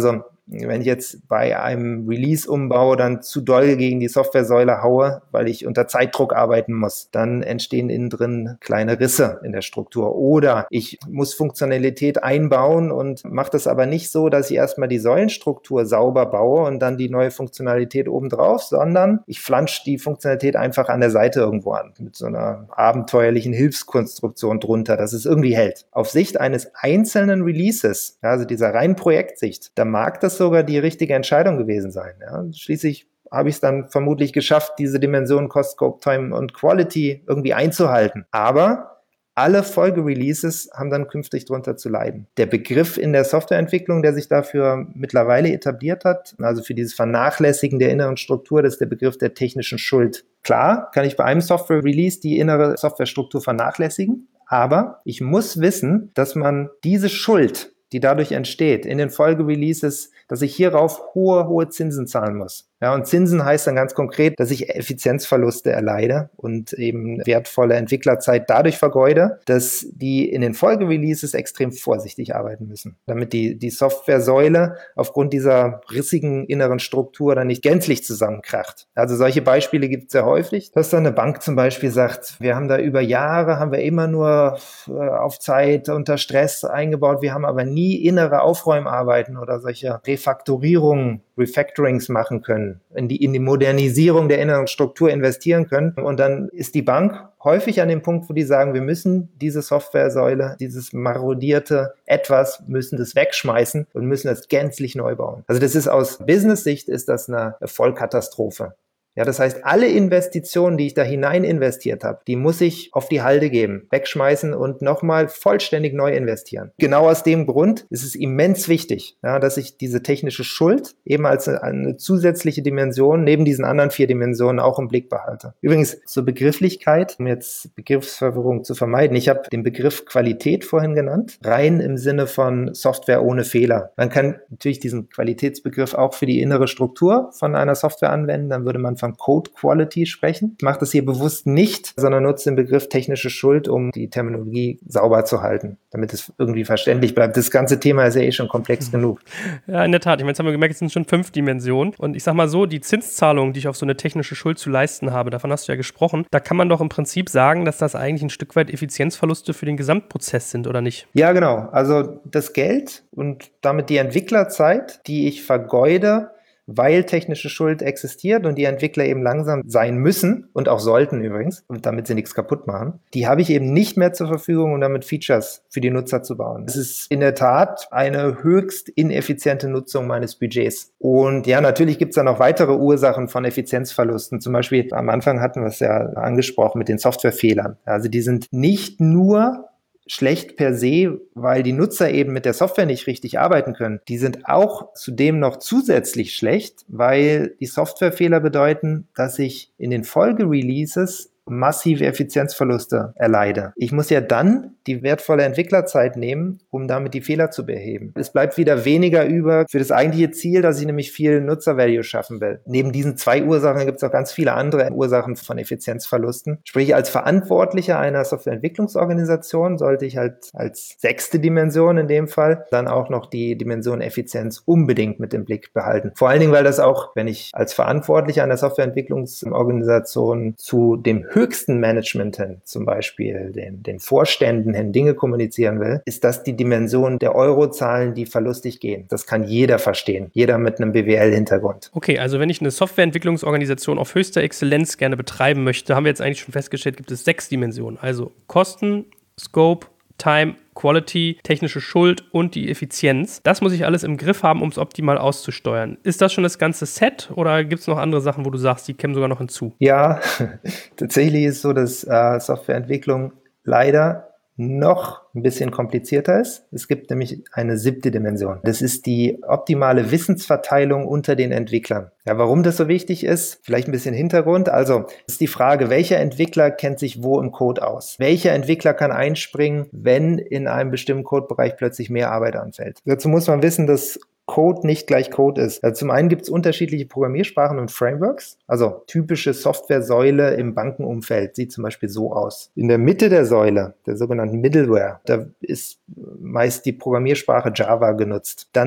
wenn ich jetzt bei einem Release-Umbau dann zu doll gegen die Softwaresäule haue, weil ich unter Zeitdruck arbeiten muss, dann entstehen innen drin kleine Risse in der Struktur. Oder ich muss Funktionalität einbauen und mache das aber nicht so, dass ich erstmal die Säulenstruktur sauber baue und dann die neue Funktionalität obendrauf, sondern ich flansche die Funktionalität einfach an der Seite irgendwo an, mit so einer abenteuerlichen Hilfskonstruktion drunter, dass es irgendwie hält. Auf Sicht eines einzelnen Releases, also dieser reinen Projektsicht, da mag das sogar die richtige Entscheidung gewesen sein. Ja. Schließlich habe ich es dann vermutlich geschafft, diese Dimensionen Cost, Scope, Time und Quality irgendwie einzuhalten. Aber alle Folgereleases haben dann künftig drunter zu leiden. Der Begriff in der Softwareentwicklung, der sich dafür mittlerweile etabliert hat, also für dieses Vernachlässigen der inneren Struktur, das ist der Begriff der technischen Schuld. Klar, kann ich bei einem Software-Release die innere Softwarestruktur vernachlässigen, aber ich muss wissen, dass man diese Schuld, die dadurch entsteht, in den Folgereleases, dass ich hierauf hohe, hohe Zinsen zahlen muss. Ja, und Zinsen heißt dann ganz konkret, dass ich Effizienzverluste erleide und eben wertvolle Entwicklerzeit dadurch vergeude, dass die in den Folgereleases extrem vorsichtig arbeiten müssen, damit die, die Softwaresäule aufgrund dieser rissigen inneren Struktur dann nicht gänzlich zusammenkracht. Also solche Beispiele gibt es sehr häufig, dass dann eine Bank zum Beispiel sagt, wir haben da über Jahre, haben wir immer nur auf Zeit unter Stress eingebaut, wir haben aber nie innere Aufräumarbeiten oder solche Refaktorierungen, Refactorings machen können, in die, in die Modernisierung der inneren Struktur investieren können. Und dann ist die Bank häufig an dem Punkt, wo die sagen, wir müssen diese Softwaresäule, dieses marodierte Etwas, müssen das wegschmeißen und müssen das gänzlich neu bauen. Also das ist aus Business-Sicht ist das eine Vollkatastrophe. Ja, das heißt, alle Investitionen, die ich da hinein investiert habe, die muss ich auf die Halde geben, wegschmeißen und nochmal vollständig neu investieren. Genau aus dem Grund ist es immens wichtig, ja, dass ich diese technische Schuld eben als eine, eine zusätzliche Dimension neben diesen anderen vier Dimensionen auch im Blick behalte. Übrigens zur Begrifflichkeit, um jetzt Begriffsverwirrung zu vermeiden. Ich habe den Begriff Qualität vorhin genannt, rein im Sinne von Software ohne Fehler. Man kann natürlich diesen Qualitätsbegriff auch für die innere Struktur von einer Software anwenden, dann würde man von Code Quality sprechen. Ich mache das hier bewusst nicht, sondern nutze den Begriff technische Schuld, um die Terminologie sauber zu halten, damit es irgendwie verständlich bleibt. Das ganze Thema ist ja eh schon komplex genug. Ja, in der Tat. Ich meine, jetzt haben wir gemerkt, es sind schon fünf Dimensionen. Und ich sag mal so, die Zinszahlung, die ich auf so eine technische Schuld zu leisten habe, davon hast du ja gesprochen, da kann man doch im Prinzip sagen, dass das eigentlich ein Stück weit Effizienzverluste für den Gesamtprozess sind, oder nicht? Ja, genau. Also das Geld und damit die Entwicklerzeit, die ich vergeude, weil technische Schuld existiert und die Entwickler eben langsam sein müssen und auch sollten übrigens, und damit sie nichts kaputt machen, die habe ich eben nicht mehr zur Verfügung, um damit Features für die Nutzer zu bauen. Es ist in der Tat eine höchst ineffiziente Nutzung meines Budgets. Und ja, natürlich gibt es da noch weitere Ursachen von Effizienzverlusten. Zum Beispiel am Anfang hatten wir es ja angesprochen mit den Softwarefehlern. Also die sind nicht nur schlecht per se, weil die Nutzer eben mit der Software nicht richtig arbeiten können. Die sind auch zudem noch zusätzlich schlecht, weil die Softwarefehler bedeuten, dass ich in den Folgereleases massive Effizienzverluste erleide. Ich muss ja dann die wertvolle Entwicklerzeit nehmen, um damit die Fehler zu beheben. Es bleibt wieder weniger über für das eigentliche Ziel, dass ich nämlich viel Nutzer-Value schaffen will. Neben diesen zwei Ursachen gibt es auch ganz viele andere Ursachen von Effizienzverlusten. Sprich, als Verantwortlicher einer Softwareentwicklungsorganisation sollte ich halt als sechste Dimension in dem Fall dann auch noch die Dimension Effizienz unbedingt mit im Blick behalten. Vor allen Dingen, weil das auch, wenn ich als Verantwortlicher einer Softwareentwicklungsorganisation zu dem höchsten Management hin, zum Beispiel den, den Vorständen hin, Dinge kommunizieren will, ist das die Dimension der Eurozahlen, die verlustig gehen. Das kann jeder verstehen, jeder mit einem B W L-Hintergrund. Okay, also wenn ich eine Softwareentwicklungsorganisation auf höchster Exzellenz gerne betreiben möchte, haben wir jetzt eigentlich schon festgestellt, gibt es sechs Dimensionen. Also Kosten, Scope, Time, Quality, technische Schuld und die Effizienz. Das muss ich alles im Griff haben, um es optimal auszusteuern. Ist das schon das ganze Set oder gibt es noch andere Sachen, wo du sagst, die kämen sogar noch hinzu? Ja, tatsächlich ist es so, dass äh, Softwareentwicklung leider noch ein bisschen komplizierter ist. Es gibt nämlich eine siebte Dimension. Das ist die optimale Wissensverteilung unter den Entwicklern. Ja, warum das so wichtig ist? Vielleicht ein bisschen Hintergrund. Also, es ist die Frage, welcher Entwickler kennt sich wo im Code aus? Welcher Entwickler kann einspringen, wenn in einem bestimmten Codebereich plötzlich mehr Arbeit anfällt? Dazu muss man wissen, dass Code nicht gleich Code ist. Also zum einen gibt es unterschiedliche Programmiersprachen und Frameworks. Also typische Softwaresäule im Bankenumfeld sieht zum Beispiel so aus. In der Mitte der Säule, der sogenannten Middleware, da ist meist die Programmiersprache Java genutzt. Dann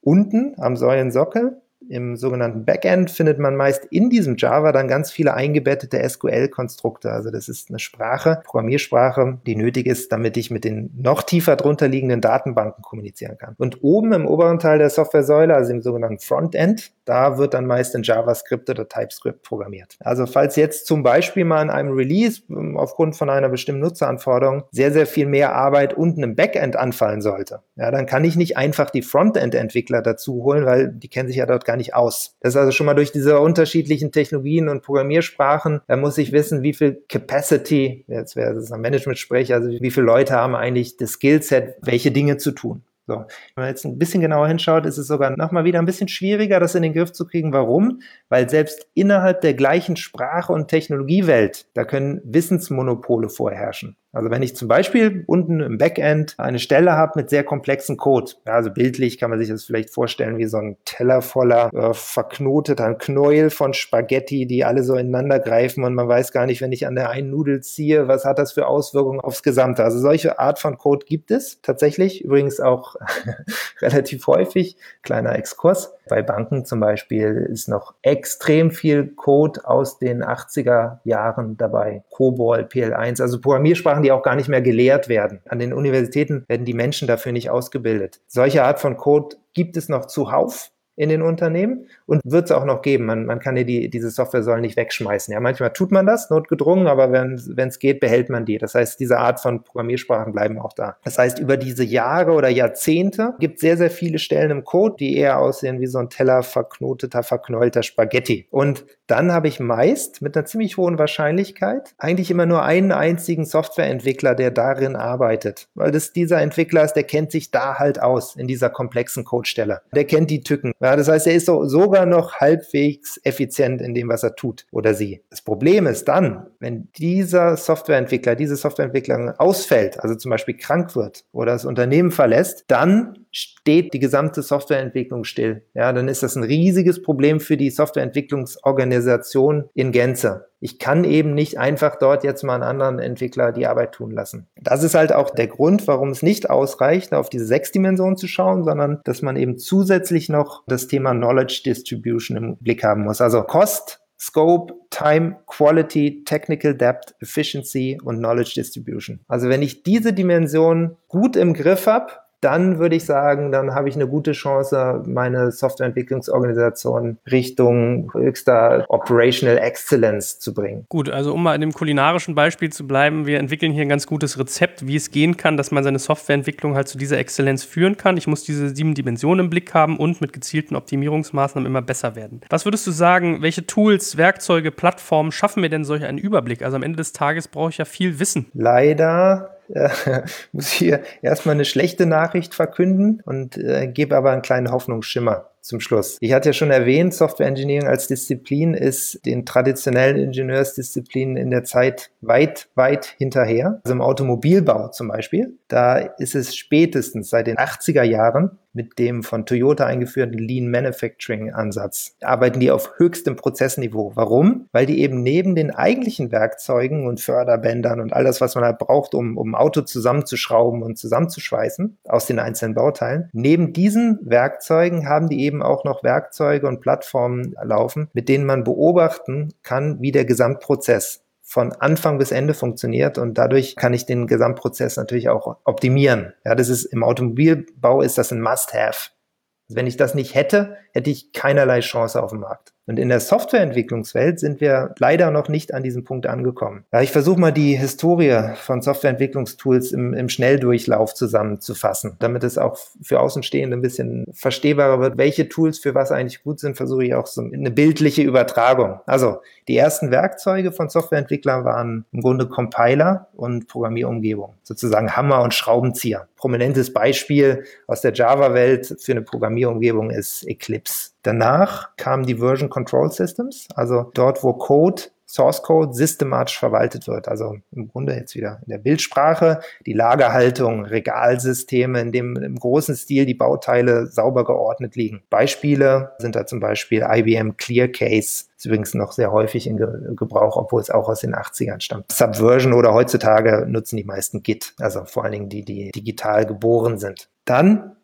unten am Säulensockel. Im sogenannten Backend findet man meist in diesem Java dann ganz viele eingebettete S Q L-Konstrukte. Also das ist eine Sprache, Programmiersprache, die nötig ist, damit ich mit den noch tiefer drunter liegenden Datenbanken kommunizieren kann. Und oben im oberen Teil der Softwaresäule, also im sogenannten Frontend, da wird dann meist in JavaScript oder TypeScript programmiert. Also falls jetzt zum Beispiel mal in einem Release aufgrund von einer bestimmten Nutzeranforderung sehr, sehr viel mehr Arbeit unten im Backend anfallen sollte, ja, dann kann ich nicht einfach die Frontend-Entwickler dazu holen, weil die kennen sich ja dort gar nicht aus. Das ist also schon mal durch diese unterschiedlichen Technologien und Programmiersprachen, da muss ich wissen, wie viel Capacity, jetzt wäre es ein Management-Sprech, also wie viele Leute haben eigentlich das Skillset, welche Dinge zu tun. So. Wenn man jetzt ein bisschen genauer hinschaut, ist es sogar nochmal wieder ein bisschen schwieriger, das in den Griff zu kriegen. Warum? Weil selbst innerhalb der gleichen Sprache- und Technologiewelt, da können Wissensmonopole vorherrschen. Also wenn ich zum Beispiel unten im Backend eine Stelle habe mit sehr komplexen Code, ja, also bildlich kann man sich das vielleicht vorstellen wie so ein Teller voller äh, verknoteter Knäuel von Spaghetti, die alle so ineinander greifen und man weiß gar nicht, wenn ich an der einen Nudel ziehe, was hat das für Auswirkungen aufs Gesamte. Also solche Art von Code gibt es tatsächlich, übrigens auch relativ häufig. Kleiner Exkurs. Bei Banken zum Beispiel ist noch extrem viel Code aus den achtziger Jahren dabei. COBOL, P L eins, also Programmiersprachen, die auch gar nicht mehr gelehrt werden. An den Universitäten werden die Menschen dafür nicht ausgebildet. Solche Art von Code gibt es noch zuhauf in den Unternehmen und wird es auch noch geben. Man, man kann ja die, diese Softwaresäulen nicht wegschmeißen. Ja, manchmal tut man das, notgedrungen, aber wenn es geht, behält man die. Das heißt, diese Art von Programmiersprachen bleiben auch da. Das heißt, über diese Jahre oder Jahrzehnte gibt es sehr, sehr viele Stellen im Code, die eher aussehen wie so ein Teller verknoteter, verknäulter Spaghetti. Und dann habe ich meist mit einer ziemlich hohen Wahrscheinlichkeit eigentlich immer nur einen einzigen Softwareentwickler, der darin arbeitet. Weil das dieser Entwickler ist, der kennt sich da halt aus in dieser komplexen Codestelle. Der kennt die Tücken. Ja, das heißt, er ist so, sogar noch halbwegs effizient in dem, was er tut oder sie. Das Problem ist dann, wenn dieser Softwareentwickler, diese Softwareentwicklerin ausfällt, also zum Beispiel krank wird oder das Unternehmen verlässt, dann steht die gesamte Softwareentwicklung still. Ja, dann ist das ein riesiges Problem für die Softwareentwicklungsorganisation in Gänze. Ich kann eben nicht einfach dort jetzt mal einen anderen Entwickler die Arbeit tun lassen. Das ist halt auch der Grund, warum es nicht ausreicht, auf diese sechs Dimensionen zu schauen, sondern dass man eben zusätzlich noch das Thema Knowledge Distribution im Blick haben muss. Also Cost, Scope, Time, Quality, Technical Depth, Efficiency und Knowledge Distribution. Also wenn ich diese Dimension gut im Griff habe, dann würde ich sagen, dann habe ich eine gute Chance, meine Softwareentwicklungsorganisation Richtung höchster Operational Excellence zu bringen. Gut, also um mal in dem kulinarischen Beispiel zu bleiben, wir entwickeln hier ein ganz gutes Rezept, wie es gehen kann, dass man seine Softwareentwicklung halt zu dieser Exzellenz führen kann. Ich muss diese sieben Dimensionen im Blick haben und mit gezielten Optimierungsmaßnahmen immer besser werden. Was würdest du sagen, welche Tools, Werkzeuge, Plattformen schaffen mir denn solch einen Überblick? Also am Ende des Tages brauche ich ja viel Wissen. Leider äh, muss ich hier erstmal eine schlechte Nachricht verkünden und äh, gebe aber einen kleinen Hoffnungsschimmer zum Schluss. Ich hatte ja schon erwähnt, Software Engineering als Disziplin ist den traditionellen Ingenieursdisziplinen in der Zeit weit, weit hinterher. Also im Automobilbau zum Beispiel, da ist es spätestens seit den achtziger Jahren mit dem von Toyota eingeführten Lean Manufacturing Ansatz arbeiten die auf höchstem Prozessniveau. Warum? Weil die eben neben den eigentlichen Werkzeugen und Förderbändern und all das, was man halt braucht, um, um ein Auto zusammenzuschrauben und zusammenzuschweißen aus den einzelnen Bauteilen, neben diesen Werkzeugen haben die eben auch noch Werkzeuge und Plattformen laufen, mit denen man beobachten kann, wie der Gesamtprozess von Anfang bis Ende funktioniert und dadurch kann ich den Gesamtprozess natürlich auch optimieren. Ja, das ist im Automobilbau ist das ein Must-Have. Wenn ich das nicht hätte, hätte ich keinerlei Chance auf dem Markt. Und in der Softwareentwicklungswelt sind wir leider noch nicht an diesem Punkt angekommen. Ja, ich versuche mal die Historie von Softwareentwicklungstools im, im Schnelldurchlauf zusammenzufassen. Damit es auch für Außenstehende ein bisschen verstehbarer wird, welche Tools für was eigentlich gut sind, versuche ich auch so eine bildliche Übertragung. Also die ersten Werkzeuge von Softwareentwicklern waren im Grunde Compiler und Programmierumgebung, sozusagen Hammer und Schraubenzieher. Prominentes Beispiel aus der Java-Welt für eine Programmierumgebung ist Eclipse. Danach kamen die Version Control Systems, also dort, wo Code, Source Code systematisch verwaltet wird. Also im Grunde jetzt wieder in der Bildsprache, die Lagerhaltung, Regalsysteme, in dem im großen Stil die Bauteile sauber geordnet liegen. Beispiele sind da zum Beispiel I B M ClearCase, ist übrigens noch sehr häufig in Ge- Gebrauch, obwohl es auch aus den achtzigern stammt. Subversion oder heutzutage nutzen die meisten Git, also vor allen Dingen die, die digital geboren sind. Dann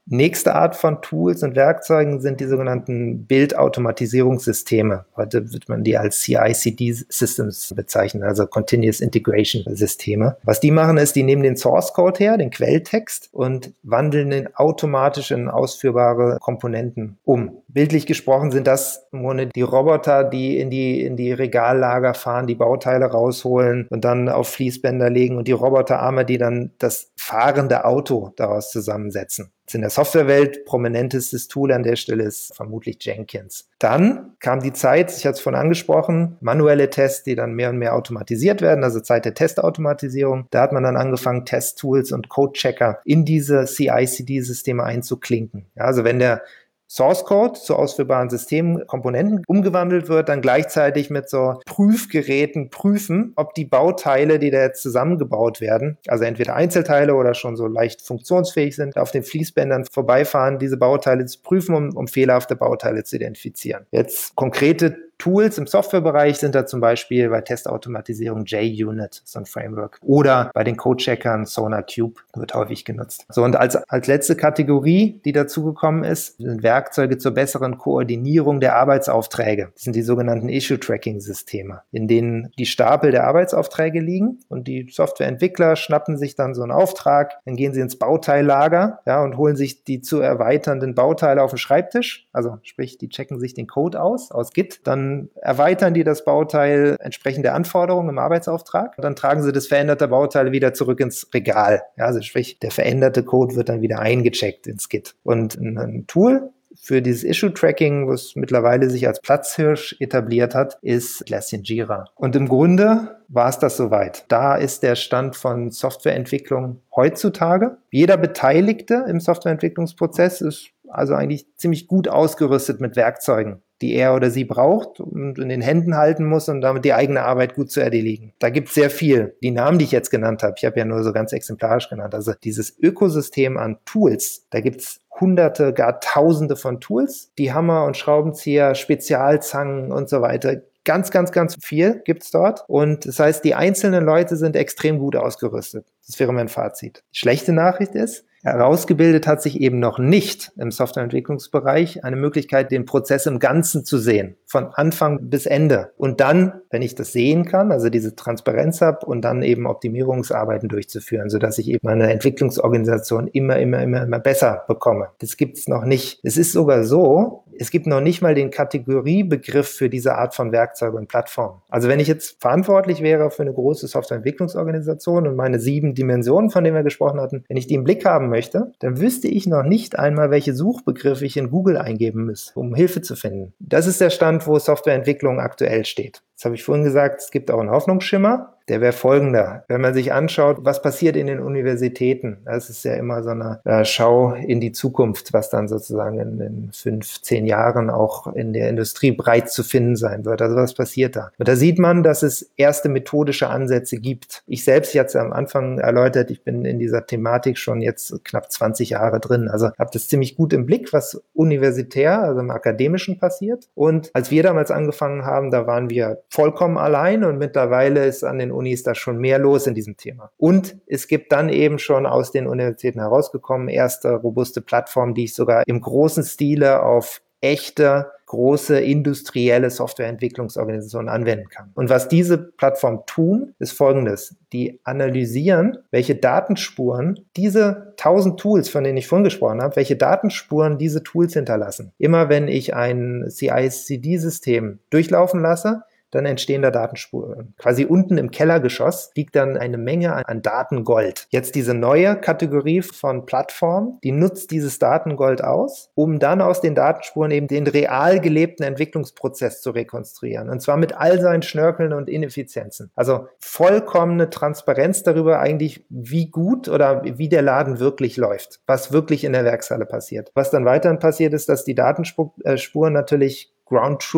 Nächste Art von Tools und Werkzeugen sind die sogenannten Bildautomatisierungssysteme. Heute wird man die als C I C D-Systems bezeichnen, also Continuous Integration Systeme. Was die machen ist, die nehmen den Source Code her, den Quelltext, und wandeln ihn automatisch in ausführbare Komponenten um. Bildlich gesprochen sind das im Grunde die Roboter, die in die, in die Regallager fahren, die Bauteile rausholen und dann auf Fließbänder legen, und die Roboterarme, die dann das fahrende Auto daraus zusammensetzen. In der Softwarewelt prominentestes Tool an der Stelle ist vermutlich Jenkins. Dann kam die Zeit, ich hatte es vorhin angesprochen, manuelle Tests, die dann mehr und mehr automatisiert werden, also Zeit der Testautomatisierung. Da hat man dann angefangen, Testtools und Codechecker in diese C I C D-Systeme einzuklinken. Ja, also wenn der Source Code zu ausführbaren Systemkomponenten umgewandelt wird, dann gleichzeitig mit so Prüfgeräten prüfen, ob die Bauteile, die da jetzt zusammengebaut werden, also entweder Einzelteile oder schon so leicht funktionsfähig sind, auf den Fließbändern vorbeifahren, diese Bauteile zu prüfen, um, um fehlerhafte Bauteile zu identifizieren. Jetzt konkrete Tools im Softwarebereich sind da zum Beispiel bei Testautomatisierung JUnit, so ein Framework. Oder bei den Codecheckern SonarQube wird häufig genutzt. So, und als, als letzte Kategorie, die dazugekommen ist, sind Werkzeuge zur besseren Koordinierung der Arbeitsaufträge. Das sind die sogenannten Issue-Tracking-Systeme, in denen die Stapel der Arbeitsaufträge liegen und die Softwareentwickler schnappen sich dann so einen Auftrag, dann gehen sie ins Bauteillager, ja, und holen sich die zu erweiternden Bauteile auf den Schreibtisch. Also sprich, die checken sich den Code aus, aus Git, dann erweitern die das Bauteil entsprechend der Anforderungen im Arbeitsauftrag und dann tragen sie das veränderte Bauteil wieder zurück ins Regal. Ja, also sprich, der veränderte Code wird dann wieder eingecheckt ins Git. Und ein Tool für dieses Issue-Tracking, was mittlerweile sich als Platzhirsch etabliert hat, ist Atlassian Jira. Und im Grunde war es das soweit. Da ist der Stand von Softwareentwicklung heutzutage. Jeder Beteiligte im Softwareentwicklungsprozess ist also eigentlich ziemlich gut ausgerüstet mit Werkzeugen, die er oder sie braucht und in den Händen halten muss, um damit die eigene Arbeit gut zu erledigen. Da gibt es sehr viel. Die Namen, die ich jetzt genannt habe, ich habe ja nur so ganz exemplarisch genannt, also dieses Ökosystem an Tools, da gibt es Hunderte, gar Tausende von Tools, die Hammer und Schraubenzieher, Spezialzangen und so weiter. Ganz, ganz, ganz viel gibt's dort. Und das heißt, die einzelnen Leute sind extrem gut ausgerüstet. Das wäre mein Fazit. Die schlechte Nachricht ist, herausgebildet hat sich eben noch nicht im Softwareentwicklungsbereich eine Möglichkeit, den Prozess im Ganzen zu sehen, von Anfang bis Ende. Und dann, wenn ich das sehen kann, also diese Transparenz habe und dann eben Optimierungsarbeiten durchzuführen, sodass ich eben meine Entwicklungsorganisation immer, immer, immer, immer besser bekomme. Das gibt's noch nicht. Es ist sogar so, es gibt noch nicht mal den Kategoriebegriff für diese Art von Werkzeuge und Plattformen. Also wenn ich jetzt verantwortlich wäre für eine große Softwareentwicklungsorganisation und meine sieben Dimensionen, von denen wir gesprochen hatten, wenn ich die im Blick haben möchte, dann wüsste ich noch nicht einmal, welche Suchbegriffe ich in Google eingeben muss, um Hilfe zu finden. Das ist der Stand, wo Softwareentwicklung aktuell steht. Das habe ich vorhin gesagt, es gibt auch einen Hoffnungsschimmer. Der wäre folgender. Wenn man sich anschaut, was passiert in den Universitäten, das ist ja immer so eine äh, Schau in die Zukunft, was dann sozusagen in, in fünf, zehn Jahren auch in der Industrie breit zu finden sein wird. Also was passiert da? Und da sieht man, dass es erste methodische Ansätze gibt. Ich selbst, ich hatte es am Anfang erläutert, ich bin in dieser Thematik schon jetzt knapp zwanzig Jahre drin. Also habe das ziemlich gut im Blick, was universitär, also im Akademischen passiert. Und als wir damals angefangen haben, da waren wir vollkommen allein und mittlerweile ist an den Unis da schon mehr los in diesem Thema. Und es gibt dann eben schon aus den Universitäten herausgekommen erste robuste Plattformen, die ich sogar im großen Stile auf echte, große industrielle Softwareentwicklungsorganisationen anwenden kann. Und was diese Plattformen tun, ist Folgendes. Die analysieren, welche Datenspuren diese tausend Tools, von denen ich vorhin gesprochen habe, welche Datenspuren diese Tools hinterlassen. Immer wenn ich ein C I C D-System durchlaufen lasse, dann entstehen da Datenspuren. Quasi unten im Kellergeschoss liegt dann eine Menge an Datengold. Jetzt diese neue Kategorie von Plattformen, die nutzt dieses Datengold aus, um dann aus den Datenspuren eben den real gelebten Entwicklungsprozess zu rekonstruieren. Und zwar mit all seinen Schnörkeln und Ineffizienzen. Also vollkommene Transparenz darüber eigentlich, wie gut oder wie der Laden wirklich läuft, was wirklich in der Werkshalle passiert. Was dann weiterhin passiert ist, dass die Datenspuren natürlich Ground Truth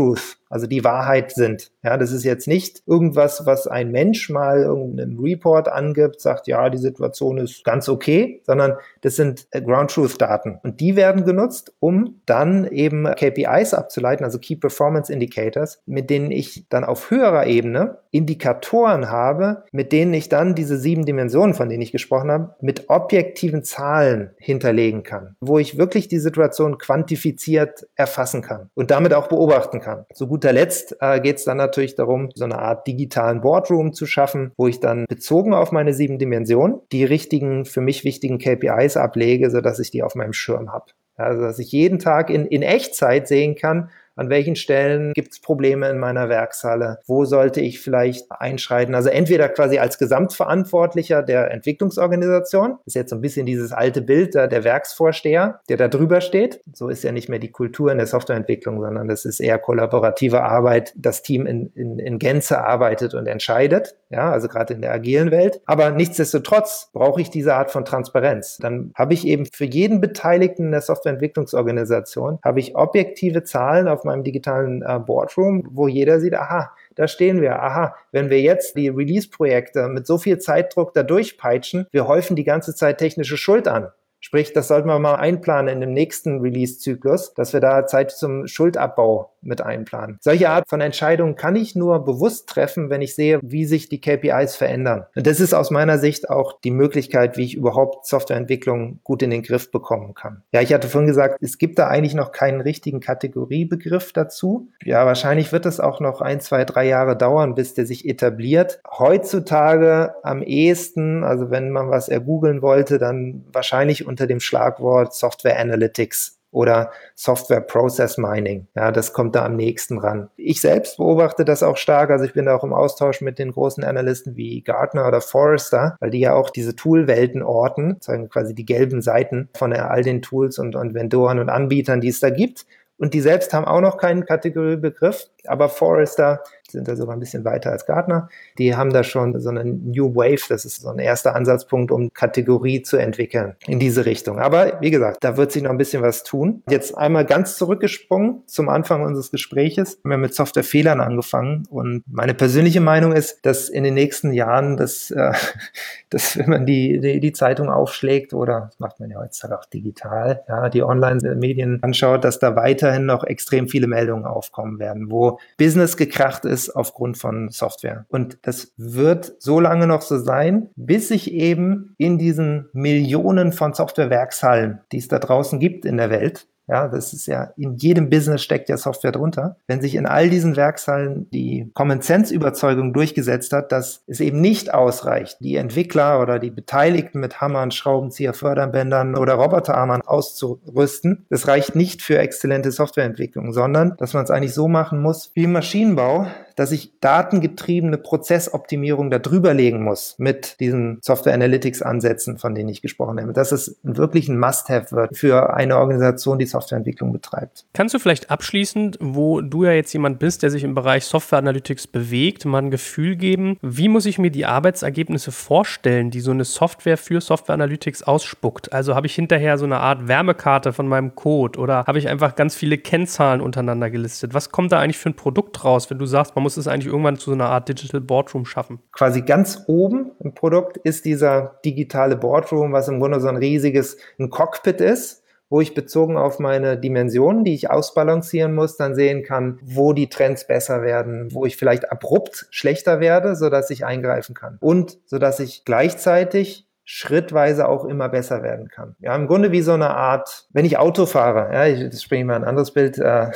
also die Wahrheit sind. Ja, das ist jetzt nicht irgendwas, was ein Mensch mal irgendeinem Report angibt, sagt, ja, die Situation ist ganz okay, sondern das sind Ground Truth Daten. Und die werden genutzt, um dann eben K P Is abzuleiten, also Key Performance Indicators, mit denen ich dann auf höherer Ebene Indikatoren habe, mit denen ich dann diese sieben Dimensionen, von denen ich gesprochen habe, mit objektiven Zahlen hinterlegen kann, wo ich wirklich die Situation quantifiziert erfassen kann und damit auch beobachten kann. Zu guter Letzt äh, geht es dann natürlich darum, so eine Art digitalen Boardroom zu schaffen, wo ich dann bezogen auf meine sieben Dimensionen die richtigen, für mich wichtigen K P Is ablege, sodass ich die auf meinem Schirm habe. Also dass ich jeden Tag in, in Echtzeit sehen kann, an welchen Stellen gibt es Probleme in meiner Werkshalle? Wo sollte ich vielleicht einschreiten? Also entweder quasi als Gesamtverantwortlicher der Entwicklungsorganisation, das ist jetzt so ein bisschen dieses alte Bild der, der Werksvorsteher, der da drüber steht. So ist ja nicht mehr die Kultur in der Softwareentwicklung, sondern das ist eher kollaborative Arbeit, das Team in, in, in Gänze arbeitet und entscheidet, ja, also gerade in der agilen Welt. Aber nichtsdestotrotz brauche ich diese Art von Transparenz. Dann habe ich eben für jeden Beteiligten in der Softwareentwicklungsorganisation habe ich objektive Zahlen auf meinem digitalen äh, Boardroom, wo jeder sieht, aha, da stehen wir, aha, wenn wir jetzt die Release-Projekte mit so viel Zeitdruck da durchpeitschen, wir häufen die ganze Zeit technische Schuld an. Sprich, das sollten wir mal einplanen in dem nächsten Release-Zyklus, dass wir da Zeit zum Schuldabbau mit einplanen. Solche Art von Entscheidungen kann ich nur bewusst treffen, wenn ich sehe, wie sich die K P Is verändern. Und das ist aus meiner Sicht auch die Möglichkeit, wie ich überhaupt Softwareentwicklung gut in den Griff bekommen kann. Ja, ich hatte vorhin gesagt, es gibt da eigentlich noch keinen richtigen Kategoriebegriff dazu. Ja, wahrscheinlich wird es auch noch ein, zwei, drei Jahre dauern, bis der sich etabliert. Heutzutage am ehesten, also wenn man was ergoogeln wollte, dann wahrscheinlich unter dem Schlagwort Software Analytics oder Software Process Mining. Ja, das kommt da am nächsten ran. Ich selbst beobachte das auch stark. Also ich bin da auch im Austausch mit den großen Analysten wie Gartner oder Forrester, weil die ja auch diese Toolwelten orten, sagen quasi die gelben Seiten von all den Tools und, und Vendoren und Anbietern, die es da gibt. Und die selbst haben auch noch keinen Kategoriebegriff, aber Forrester sind da sogar ein bisschen weiter als Gartner. Die haben da schon so eine New Wave, das ist so ein erster Ansatzpunkt, um Kategorie zu entwickeln in diese Richtung. Aber wie gesagt, da wird sich noch ein bisschen was tun. Jetzt einmal ganz zurückgesprungen zum Anfang unseres Gespräches. Wir haben mit Softwarefehlern angefangen und meine persönliche Meinung ist, dass in den nächsten Jahren, dass, äh, dass wenn man die, die, die Zeitung aufschlägt oder das macht man ja heutzutage auch digital, ja, die Online-Medien anschaut, dass da weiterhin noch extrem viele Meldungen aufkommen werden, wo Business gekracht ist aufgrund von Software. Und das wird so lange noch so sein, bis sich eben in diesen Millionen von Softwarewerkshallen, die es da draußen gibt in der Welt, ja, das ist ja, in jedem Business steckt ja Software drunter. Wenn sich in all diesen Werkshallen die Common-Sense-Überzeugung durchgesetzt hat, dass es eben nicht ausreicht, die Entwickler oder die Beteiligten mit Hammern, Schraubenzieher, Förderbändern oder Roboterarmern auszurüsten, das reicht nicht für exzellente Softwareentwicklung, sondern dass man es eigentlich so machen muss wie im Maschinenbau, dass ich datengetriebene Prozessoptimierung da drüber legen muss mit diesen Software-Analytics-Ansätzen, von denen ich gesprochen habe. Dass es wirklich ein Must-Have wird für eine Organisation, die Softwareentwicklung betreibt. Kannst du vielleicht abschließend, wo du ja jetzt jemand bist, der sich im Bereich Software Analytics bewegt, mal ein Gefühl geben, wie muss ich mir die Arbeitsergebnisse vorstellen, die so eine Software für Software Analytics ausspuckt? Also habe ich hinterher so eine Art Wärmekarte von meinem Code oder habe ich einfach ganz viele Kennzahlen untereinander gelistet? Was kommt da eigentlich für ein Produkt raus, wenn du sagst, man muss es eigentlich irgendwann zu so einer Art Digital Boardroom schaffen? Quasi ganz oben im Produkt ist dieser digitale Boardroom, was im Grunde so ein riesiges ein Cockpit ist, wo ich bezogen auf meine Dimensionen, die ich ausbalancieren muss, dann sehen kann, wo die Trends besser werden, wo ich vielleicht abrupt schlechter werde, sodass ich eingreifen kann. Und sodass ich gleichzeitig schrittweise auch immer besser werden kann. Ja, im Grunde wie so eine Art, wenn ich Auto fahre, ja, ich, das springe mal ein anderes Bild, äh,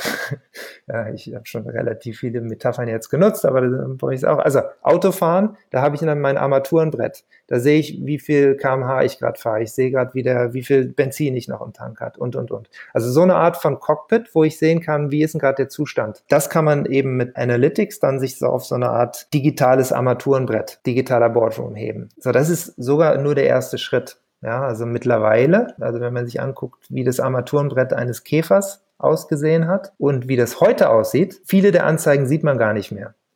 ja, ich habe schon relativ viele Metaphern jetzt genutzt, aber dann brauche ich es auch. Also Autofahren, da habe ich dann mein Armaturenbrett. Da sehe ich, wie viel Kilometer pro Stunde ich gerade fahre. Ich sehe gerade wieder, wie viel Benzin ich noch im Tank hat und, und, und. Also so eine Art von Cockpit, wo ich sehen kann, wie ist denn gerade der Zustand. Das kann man eben mit Analytics dann sich so auf so eine Art digitales Armaturenbrett, digitaler Boardroom heben. So, das ist sogar nur der erste Schritt. Ja, also mittlerweile, also wenn man sich anguckt, wie das Armaturenbrett eines Käfers ausgesehen hat und wie das heute aussieht, viele der Anzeigen sieht man gar nicht mehr.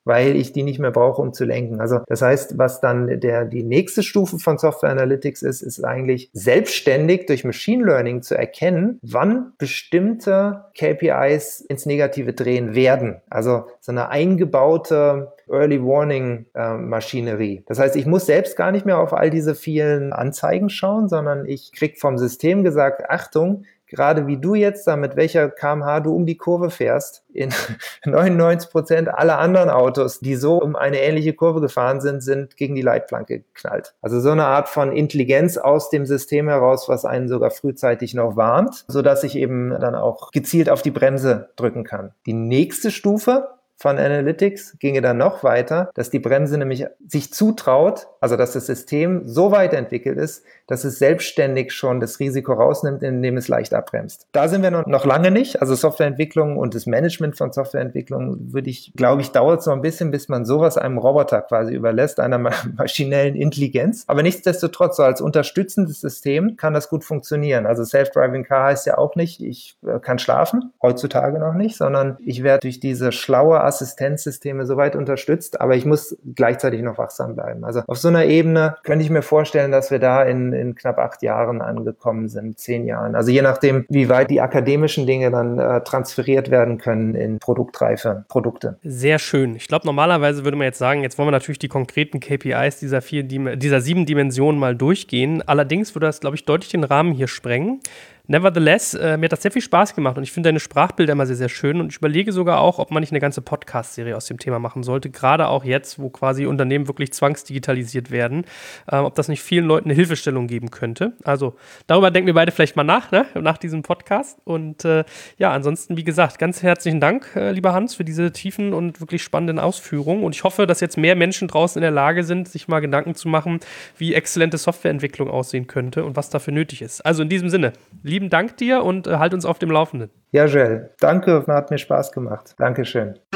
weil ich die nicht mehr brauche, um zu lenken. Also das heißt, was dann der, die nächste Stufe von Software Analytics ist, ist eigentlich selbstständig durch Machine Learning zu erkennen, wann bestimmte K P Is ins Negative drehen werden. Also so eine eingebaute Early Warning äh, Maschinerie. Das heißt, ich muss selbst gar nicht mehr auf all diese vielen Anzeigen schauen, sondern ich krieg vom System gesagt, Achtung, gerade wie du jetzt da mit welcher Kilometer pro Stunde du um die Kurve fährst, in neunundneunzig Prozent aller anderen Autos, die so um eine ähnliche Kurve gefahren sind, sind gegen die Leitplanke geknallt. Also so eine Art von Intelligenz aus dem System heraus, was einen sogar frühzeitig noch warnt, sodass ich eben dann auch gezielt auf die Bremse drücken kann. Die nächste Stufe von Analytics ginge dann noch weiter, dass die Bremse nämlich sich zutraut, also dass das System so weiterentwickelt ist, dass es selbstständig schon das Risiko rausnimmt, indem es leicht abbremst. Da sind wir noch lange nicht. Also Softwareentwicklung und das Management von Softwareentwicklung würde ich, glaube ich, dauert so ein bisschen, bis man sowas einem Roboter quasi überlässt, einer maschinellen Intelligenz. Aber nichtsdestotrotz, so als unterstützendes System kann das gut funktionieren. Also Self-Driving Car heißt ja auch nicht, ich kann schlafen, heutzutage noch nicht, sondern ich werde durch diese schlaue Assistenzsysteme soweit unterstützt, aber ich muss gleichzeitig noch wachsam bleiben. Also auf so einer Ebene könnte ich mir vorstellen, dass wir da in, in knapp acht Jahren angekommen sind, zehn Jahren. Also je nachdem, wie weit die akademischen Dinge dann äh, transferiert werden können in produktreife Produkte. Sehr schön. Ich glaube, normalerweise würde man jetzt sagen, jetzt wollen wir natürlich die konkreten K P Is dieser, vier, dieser sieben Dimensionen mal durchgehen. Allerdings würde das, glaube ich, deutlich den Rahmen hier sprengen. Nevertheless, äh, mir hat das sehr viel Spaß gemacht und ich finde deine Sprachbilder immer sehr, sehr schön und ich überlege sogar auch, ob man nicht eine ganze Podcast-Serie aus dem Thema machen sollte, gerade auch jetzt, wo quasi Unternehmen wirklich zwangsdigitalisiert werden, äh, ob das nicht vielen Leuten eine Hilfestellung geben könnte. Also darüber denken wir beide vielleicht mal nach, ne? Nach diesem Podcast und äh, ja, ansonsten, wie gesagt, ganz herzlichen Dank, äh, lieber Hans, für diese tiefen und wirklich spannenden Ausführungen und ich hoffe, dass jetzt mehr Menschen draußen in der Lage sind, sich mal Gedanken zu machen, wie exzellente Softwareentwicklung aussehen könnte und was dafür nötig ist. Also in diesem Sinne, lieben Dank dir und äh, halt uns auf dem Laufenden. Ja, Joel, danke, hat mir Spaß gemacht. Dankeschön.